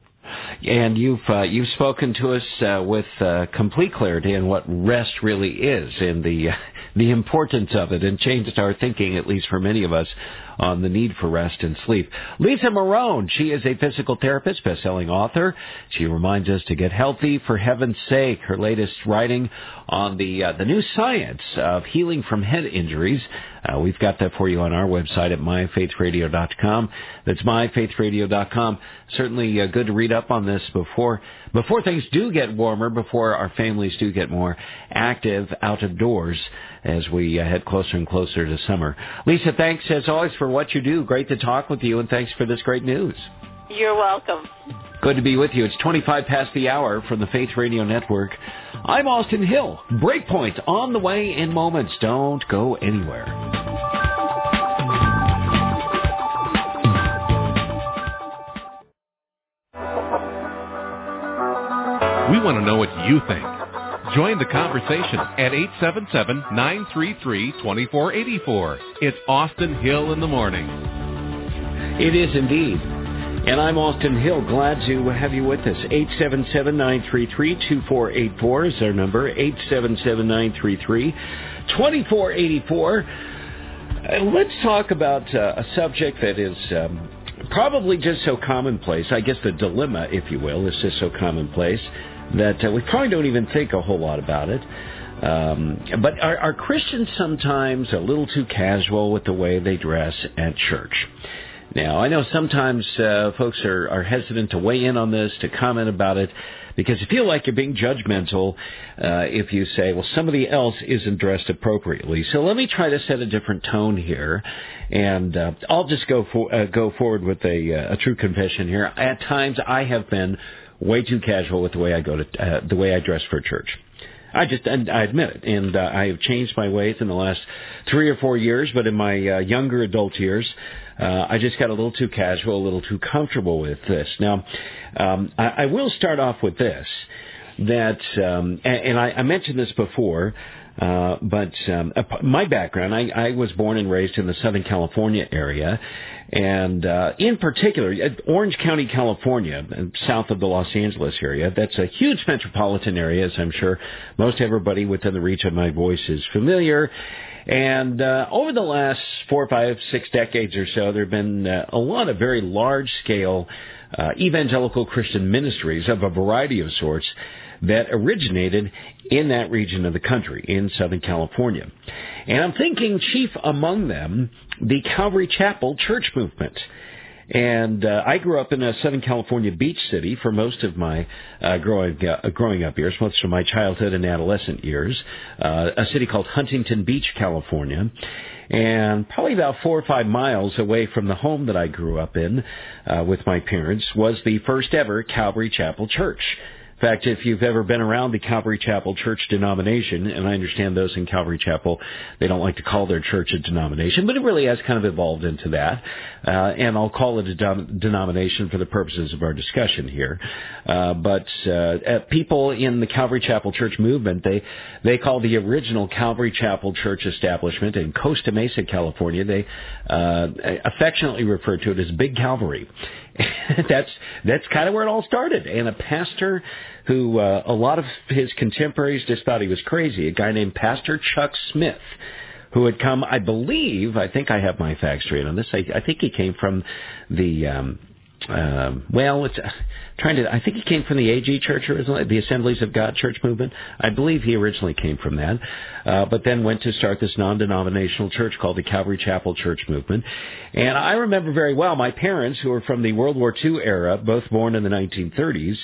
And you've spoken to us with complete clarity on what rest really is and the importance of it, and changed our thinking, at least for many of us, on the need for rest and sleep. Lisa Marone, she is a physical therapist, best-selling author. She reminds us to get healthy for heaven's sake. Her latest writing on the new science of healing from head injuries. We've got that for you on our website at myfaithradio.com. That's myfaithradio.com. Certainly good to read up on this before things do get warmer, before our families do get more active out of doors as we head closer and closer to summer. Lisa, thanks as always for what you do. Great to talk with you, and thanks for this great news. You're welcome. Good to be with you. It's 25 past the hour from the Faith Radio Network. I'm Austin Hill. Breakpoint on the way in moments. Don't go anywhere. We want to know what you think. Join the conversation at 877-933-2484. It's Austin Hill in the Morning. It is indeed. And I'm Austin Hill. Glad to have you with us. 877-933-2484 is our number. 877-933-2484. Let's talk about a subject that is probably just so commonplace. I guess the dilemma, if you will, is just so commonplace that we probably don't even think a whole lot about it. But are Christians sometimes a little too casual with the way they dress at church? Now, I know sometimes folks are hesitant to weigh in on this, to comment about it, because you feel like you're being judgmental if you say, well, somebody else isn't dressed appropriately. So let me try to set a different tone here, and I'll just go forward with a true confession here. At times, I have been way too casual with the way I the way I dress for church. I admit it, and I have changed my ways in the last 3 or 4 years, but in my younger adult years, I just got a little too casual, a little too comfortable with this. Now, I will start off with this, that, and I mentioned this before, but my background, I was born and raised in the Southern California area, and in particular, Orange County, California, south of the Los Angeles area. That's a huge metropolitan area, as I'm sure most everybody within the reach of my voice is familiar. And over the last 4, 5, 6 decades or so, there have been a lot of very large-scale evangelical Christian ministries of a variety of sorts that originated in that region of the country, in Southern California. And I'm thinking chief among them, the Calvary Chapel church movement. And I grew up in a Southern California beach city for most of my growing up years, most of my childhood and adolescent years, a city called Huntington Beach, California. And probably about 4 or 5 miles away from the home that I grew up in with my parents was the first ever Calvary Chapel church, fact, if you've ever been around the Calvary Chapel Church denomination, and I understand those in Calvary Chapel, they don't like to call their church a denomination, but it really has kind of evolved into that. And I'll call it a denomination for the purposes of our discussion here. But people in the Calvary Chapel Church movement, they call the original Calvary Chapel Church establishment in Costa Mesa, California, they affectionately refer to it as Big Calvary. That's kind of where it all started. And a pastor who a lot of his contemporaries just thought he was crazy, a guy named Pastor Chuck Smith, who had come, I think I have my facts straight on this. I think he came from the I think he came from the AG Church originally, the Assemblies of God Church movement. I believe he originally came from that, but then went to start this non-denominational church called the Calvary Chapel Church movement. And I remember very well my parents, who were from the World War II era, both born in the 1930s,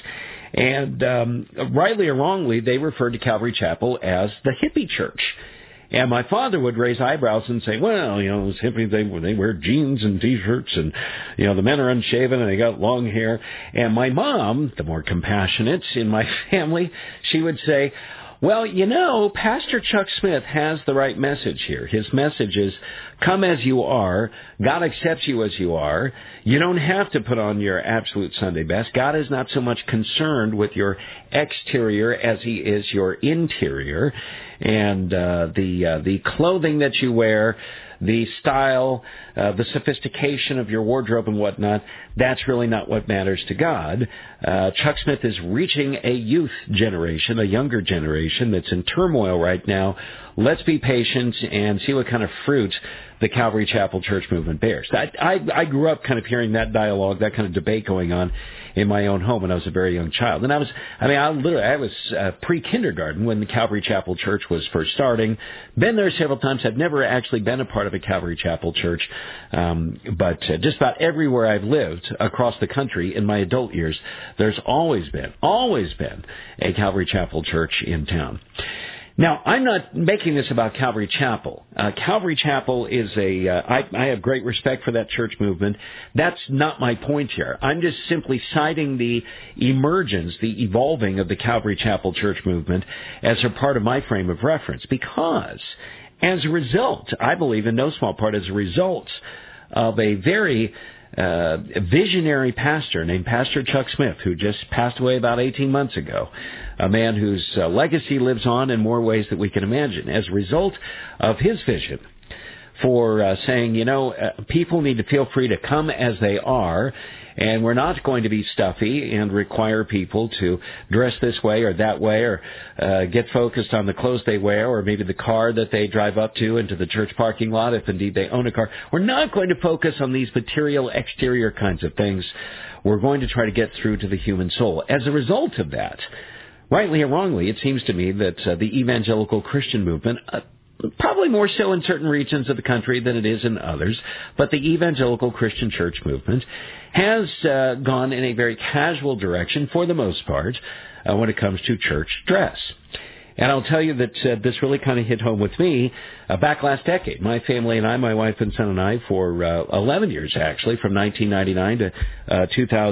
and rightly or wrongly, they referred to Calvary Chapel as the hippie church. And my father would raise eyebrows and say, well, those hippies, they wear jeans and T-shirts, and, the men are unshaven and they got long hair. And my mom, the more compassionate in my family, she would say, well, Pastor Chuck Smith has the right message here. His message is, come as you are. God accepts you as you are. You don't have to put on your absolute Sunday best. God is not so much concerned with your exterior as he is your interior. And the clothing that you wear, the style, the sophistication of your wardrobe and whatnot, that's really not what matters to God. Chuck Smith is reaching a youth generation, a younger generation that's in turmoil right now. Let's be patient and see what kind of fruit the Calvary Chapel Church movement bears. I grew up kind of hearing that dialogue, that kind of debate going on in my own home when I was a very young child. And I was pre-kindergarten when the Calvary Chapel Church was first starting. Been there several times. I've never actually been a part of a Calvary Chapel Church, but just about everywhere I've lived across the country in my adult years, there's always been a Calvary Chapel Church in town. Now, I'm not making this about Calvary Chapel. Calvary Chapel is I have great respect for that church movement. That's not my point here. I'm just simply citing the emergence, the evolving of the Calvary Chapel Church movement as a part of my frame of reference. Because, as a result, I believe in no small part as a result of a very visionary pastor named Pastor Chuck Smith, who just passed away about 18 months ago, a man whose legacy lives on in more ways than we can imagine. As a result of his vision for saying, people need to feel free to come as they are, and we're not going to be stuffy and require people to dress this way or that way or get focused on the clothes they wear or maybe the car that they drive up to into the church parking lot if indeed they own a car. We're not going to focus on these material exterior kinds of things. We're going to try to get through to the human soul. As a result of that, rightly or wrongly, it seems to me that the evangelical Christian movement, probably more so in certain regions of the country than it is in others, but the evangelical Christian church movement has gone in a very casual direction for the most part when it comes to church dress. And I'll tell you that this really kind of hit home with me back last decade. My family and I, my wife and son and I, for 11 years actually, from 1999 to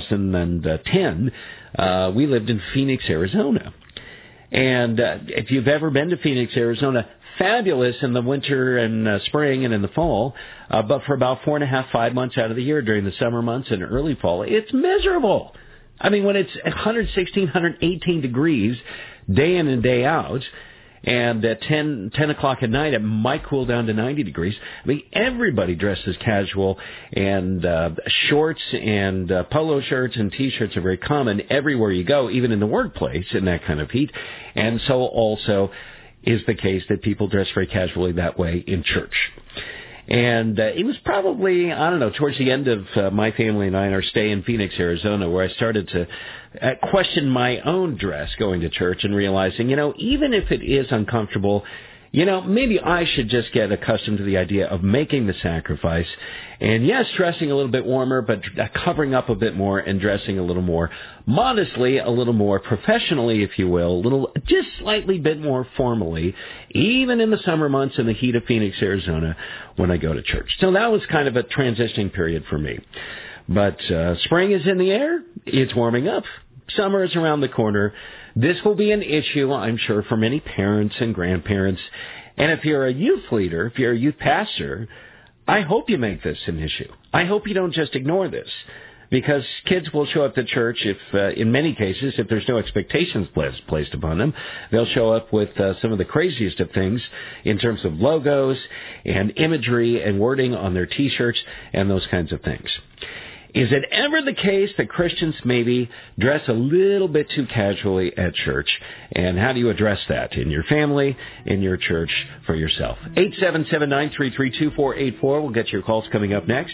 2010, we lived in Phoenix, Arizona. And if you've ever been to Phoenix, Arizona, fabulous in the winter and spring and in the fall, but for about 4.5, 5 months out of the year during the summer months and early fall, it's miserable. I mean, when it's 116, 118 degrees day in and day out, and at 10 o'clock at night, it might cool down to 90 degrees. I mean, everybody dresses casual, and shorts and polo shirts and T-shirts are very common everywhere you go, even in the workplace in that kind of heat. And so also is the case that people dress very casually that way in church. And it was probably, towards the end of my family and I and our stay in Phoenix, Arizona, where I started to question my own dress going to church and realizing, even if it is uncomfortable, maybe I should just get accustomed to the idea of making the sacrifice. And yes, dressing a little bit warmer, but covering up a bit more and dressing a little more modestly, a little more professionally, if you will, just slightly bit more formally, even in the summer months in the heat of Phoenix, Arizona, when I go to church. So that was kind of a transitioning period for me. But spring is in the air. It's warming up. Summer is around the corner. This will be an issue, I'm sure, for many parents and grandparents. And if you're a youth leader, if you're a youth pastor, I hope you make this an issue. I hope you don't just ignore this, because kids will show up to church if, in many cases, if there's no expectations placed upon them, they'll show up with some of the craziest of things in terms of logos and imagery and wording on their T-shirts and those kinds of things. Is it ever the case that Christians maybe dress a little bit too casually at church? And how do you address that in your family, in your church, for yourself? 877-933-2484. We'll get your calls coming up next.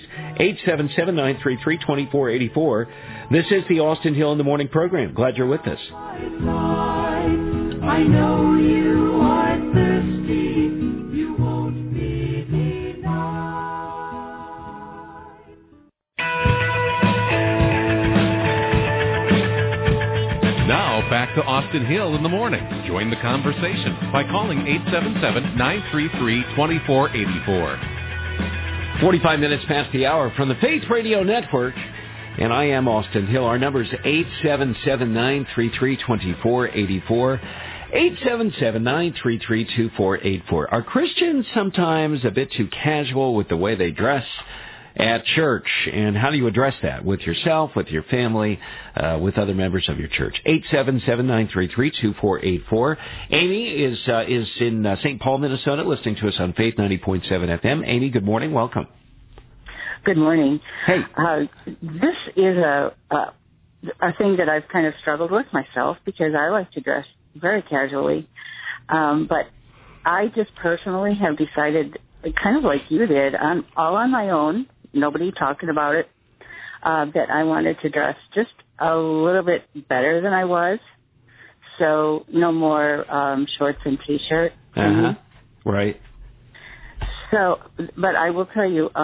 877-933-2484. This is the Austin Hill in the Morning program. Glad you're with us. I know you are thirsty. You won't be denied. Now, back to Austin Hill in the morning. Join the conversation by calling 877-933-2484. 45 minutes past the hour from the Faith Radio Network, and I am Austin Hill. Our number is 877-933-2484. 877-933-2484. Are Christians sometimes a bit too casual with the way they dress at church? And how do you address that with yourself, with your family, with other members of your church? 877-933-2484. Amy is in St. Paul, Minnesota, listening to us on Faith 90.7 FM. Amy, good morning. Welcome. Good morning. Hey. This is a thing that I've kind of struggled with myself, because I like to dress very casually. But I just personally have decided, kind of like you did, all on my own, nobody talking about it, that I wanted to dress just a little bit better than I was. So no more shorts and T-shirt. Uh-huh. Right. So, but I will tell you,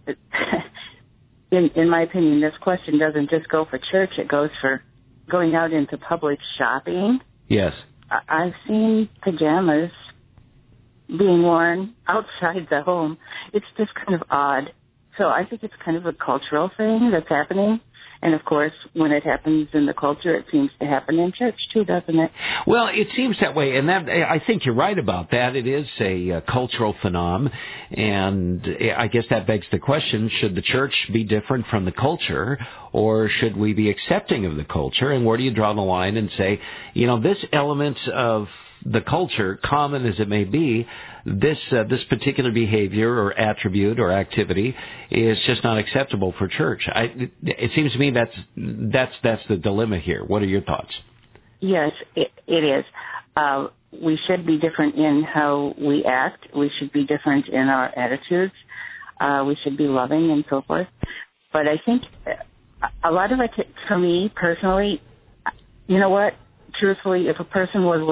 in my opinion, this question doesn't just go for church. It goes for going out into public shopping. Yes. I've seen pajamas being worn outside the home. It's just kind of odd. So I think it's kind of a cultural thing that's happening. And, of course, when it happens in the culture, it seems to happen in church, too, doesn't it? Well, it seems that way, and that I think you're right about that. It is a cultural phenomenon, and I guess that begs the question, should the church be different from the culture, or should we be accepting of the culture? And where do you draw the line and say, you know, this element of the culture, common as it may be, this particular behavior or attribute or activity is just not acceptable for church. It seems to me that's the dilemma here. What are your thoughts? Yes, it is. We should be different in how we act. We should be different in our attitudes. We should be loving and so forth. But I think a lot of it, for me personally, you know what? Truthfully, if a person were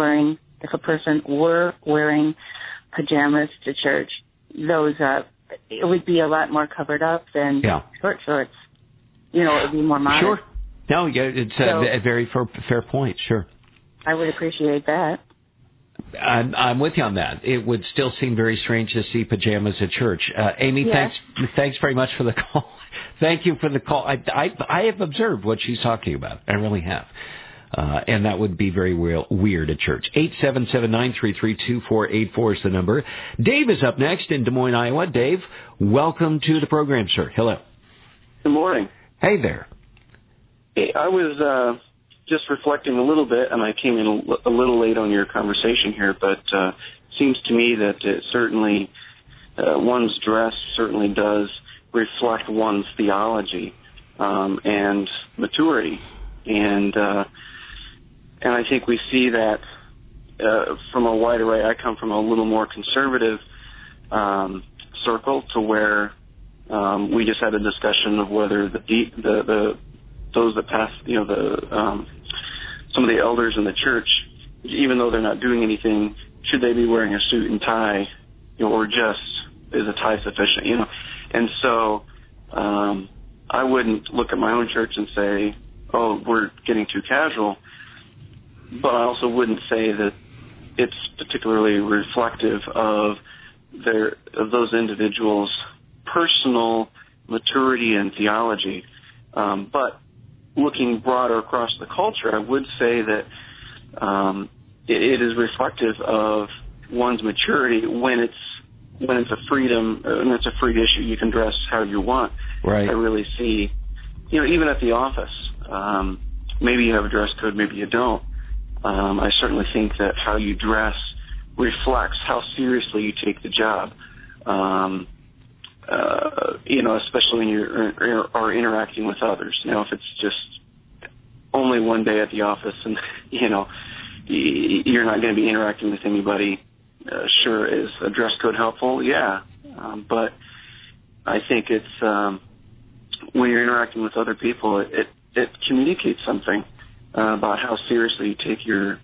wearing pajamas to church, those it would be a lot more covered up than short shorts. You know, it would be more modest. Sure. No, it's a very fair point. Sure. I would appreciate that. I'm with you on that. It would still seem very strange to see pajamas at church. Amy, yes. Thanks very much for the call. Thank you for the call. I have observed what she's talking about. I really have. And that would be very weird at church. 877-933-2484 is the number. Dave is up next in Des Moines, Iowa. Dave, welcome to the program, sir. Hello. Good morning. Hey there. Hey, I was just reflecting a little bit, and I came in a little late on your conversation here, but it seems to me that it certainly, one's dress certainly does reflect one's theology and maturity. And I think we see that from a wide array. I come from a little more conservative circle, to where we just had a discussion of whether those that pass, some of the elders in the church, even though they're not doing anything, should they be wearing a suit and tie, or just is a tie sufficient? And so I wouldn't look at my own church and say, oh, we're getting too casual. But I also wouldn't say that it's particularly reflective of those individuals' personal maturity and theology. But looking broader across the culture, I would say that it is reflective of one's maturity when it's a freedom, when it's a free issue. You can dress how you want. Right. I really see, even at the office, maybe you have a dress code, maybe you don't. I certainly think that how you dress reflects how seriously you take the job. Especially when you are interacting with others. Now, if it's just only one day at the office and, you're not going to be interacting with anybody, sure, is a dress code helpful? Yeah. But I think it's, when you're interacting with other people, it communicates something about how seriously you take your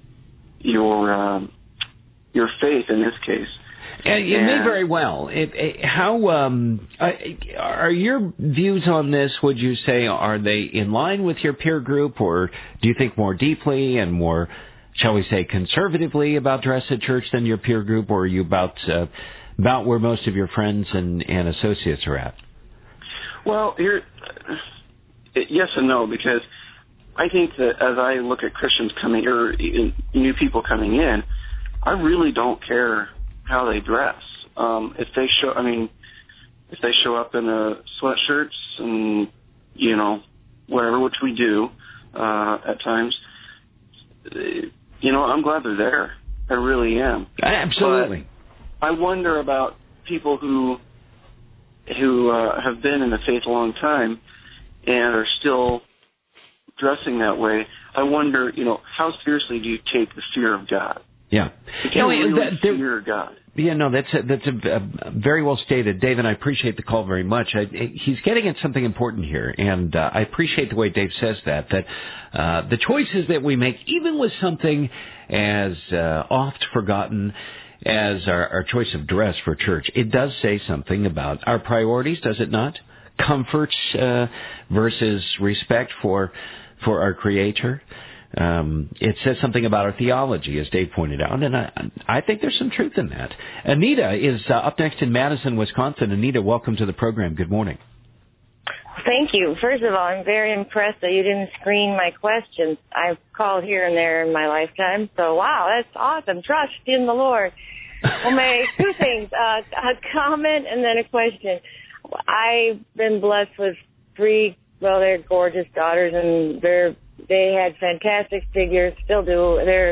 faith in this case. And you may very well. How are your views on this? Would you say, are they in line with your peer group, or do you think more deeply and more, shall we say, conservatively about dress at church than your peer group, or are you about where most of your friends and associates are at? Well, yes and no, because I think that as I look at Christians coming, or new people coming in, I really don't care how they dress. If they show up in sweatshirts and, whatever, which we do at times, I'm glad they're there. I really am. Absolutely. But I wonder about people who have been in the faith a long time and are still dressing that way. I wonder, how seriously do you take the fear of God? Yeah. You can't really fear God. Yeah, no, that's a very well stated. Dave, and I appreciate the call very much. He's getting at something important here, and I appreciate the way Dave says that the choices that we make, even with something as oft forgotten as our choice of dress for church, it does say something about our priorities, does it not? Comfort versus respect for our Creator. It says something about our theology, as Dave pointed out, and I think there's some truth in that. Anita is up next in Madison, Wisconsin. Anita, welcome to the program. Good morning. Thank you. First of all, I'm very impressed that you didn't screen my questions. I've called here and there in my lifetime, so wow, that's awesome. Trust in the Lord. Well, my two things, a comment and then a question. I've been blessed with they're gorgeous daughters, and they had fantastic figures, still do. They're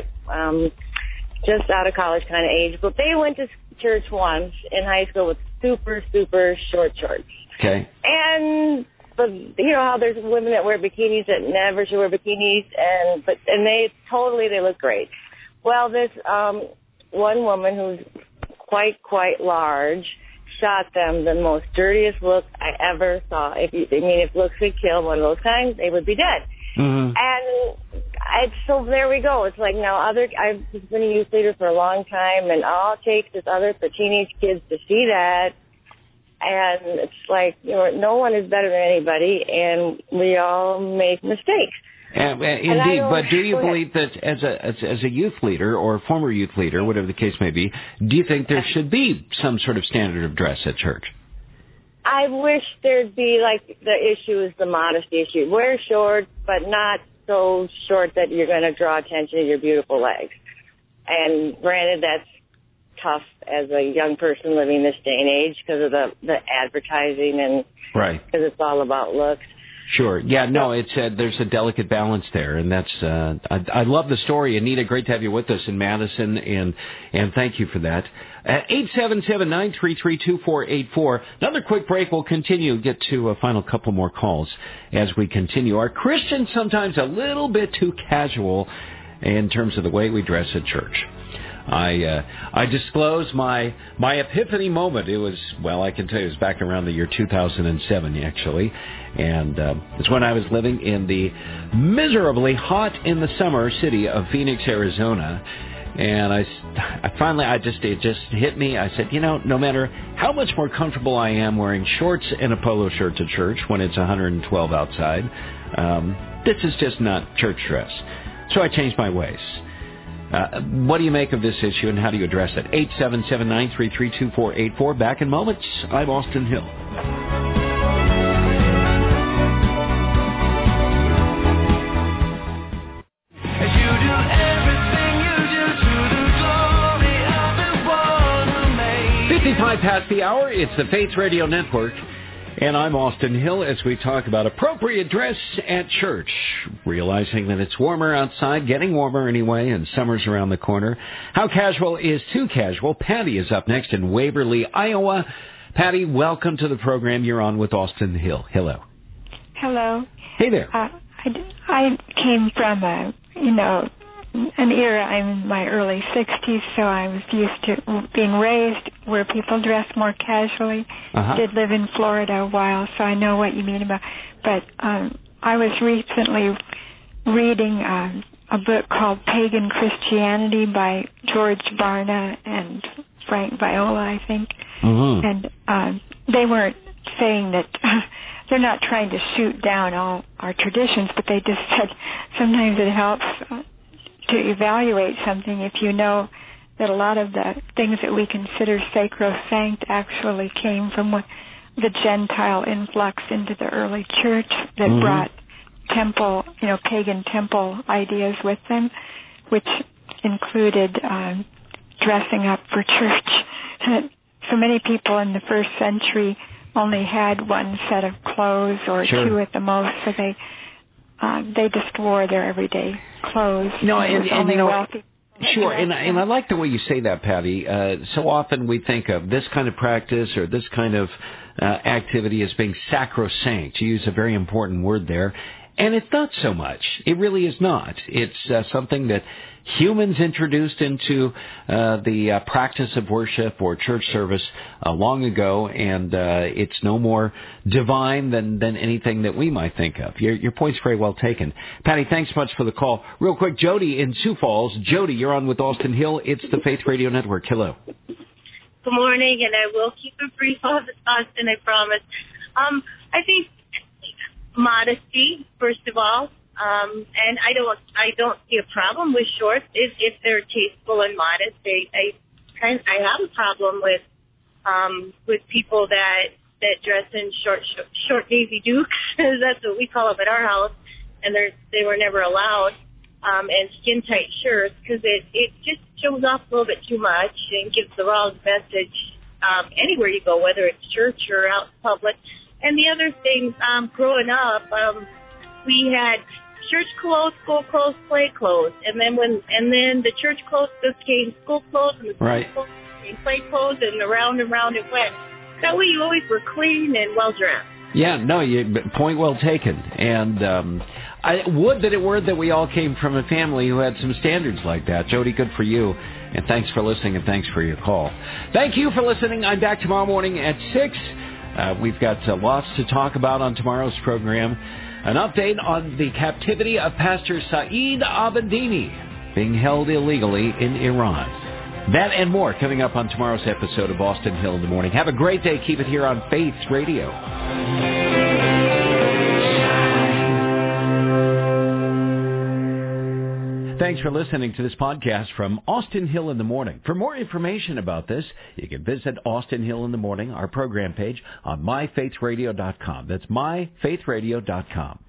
just out of college kind of age, but they went to church once in high school with super, super short shorts. Okay. And how there's women that wear bikinis that never should wear bikinis, and they look great. Well, this one woman who's quite large shot them the most dirtiest look I ever saw. If looks could kill one of those times, they would be dead. Mm-hmm. And so there we go. It's like now I've been a youth leader for a long time, and all it takes is for teenage kids to see that. And it's like, no one is better than anybody, and we all make mistakes. Indeed, but do you believe that as a youth leader or former youth leader, whatever the case may be, do you think there should be some sort of standard of dress at church? I wish there'd be, the issue is the modesty issue. Wear short, but not so short that you're going to draw attention to your beautiful legs. And granted, that's tough as a young person living this day and age because of the advertising and because it's all about looks. Sure. Yeah, no, there's a delicate balance there, and that's I love the story. Anita, great to have you with us in Madison, and thank you for that. 877-933-2484. Another quick break. We'll continue, get to a final couple more calls as we continue. Are Christians sometimes a little bit too casual in terms of the way we dress at church? I disclosed my epiphany moment. It was, I can tell you, it was back around the year 2007, actually. And it's when I was living in the miserably hot in the summer city of Phoenix, Arizona. And it just hit me. I said, no matter how much more comfortable I am wearing shorts and a polo shirt to church when it's 112 outside, this is just not church dress. So I changed my ways. What do you make of this issue, and how do you address it? 877-933-2484. Back in moments. I'm Austin Hill. 5 past the hour. It's the Faith Radio Network. And I'm Austin Hill as we talk about appropriate dress at church. Realizing that it's warmer outside, getting warmer anyway, and summer's around the corner. How casual is too casual? Patty is up next in Waverly, Iowa. Patty, welcome to the program. You're on with Austin Hill. Hello. Hello. Hey there. I came from an era, I'm in my early 60s, so I was used to being raised where people dress more casually. Did live in Florida a while, so I know what you mean about. But I was recently reading a book called Pagan Christianity by George Barna and Frank Viola, I think. And they weren't saying that... They're not trying to shoot down all our traditions, but they just said sometimes it helps to evaluate something if you know that a lot of the things that we consider sacrosanct actually came from the Gentile influx into the early church that brought pagan temple ideas with them, which included dressing up for church. So many people in the first century only had one set of clothes or two at the most, so they just wore their everyday clothes. Wealthy. Sure, and I like the way you say that, Patty. So often we think of this kind of practice or this kind of activity as being sacrosanct, to use a very important word there. And it's not so much. It really is not. It's something that humans introduced into the practice of worship or church service long ago, and it's no more divine than anything that we might think of. Your point's very well taken. Patty, thanks much for the call. Real quick, Jody in Sioux Falls. Jody, you're on with Austin Hill. It's the Faith Radio Network. Hello. Good morning, and I will keep it brief, Austin, I promise. I think modesty, first of all. And I don't see a problem with shorts if they're tasteful and modest. I have a problem with people that dress in short Navy Dukes. That's what we call them at our house, and they were never allowed. And skin tight shirts, because it just shows off a little bit too much and gives the wrong message anywhere you go, whether it's church or out in public. And the other things, growing up, we had church clothes, school clothes, play clothes, and then the church clothes became school clothes, and the school clothes became play clothes, and around it went. That way, you always were clean and well dressed. Yeah, no, point well taken. And I would that it were that we all came from a family who had some standards like that. Jody, good for you, and thanks for listening, and thanks for your call. Thank you for listening. I'm back tomorrow morning at 6. We've got lots to talk about on tomorrow's program. An update on the captivity of Pastor Saeed Abedini being held illegally in Iran. That and more coming up on tomorrow's episode of Austin Hill in the Morning. Have a great day. Keep it here on Faith Radio. Thanks for listening to this podcast from Austin Hill in the Morning. For more information about this, you can visit Austin Hill in the Morning, our program page, on myfaithradio.com. That's myfaithradio.com.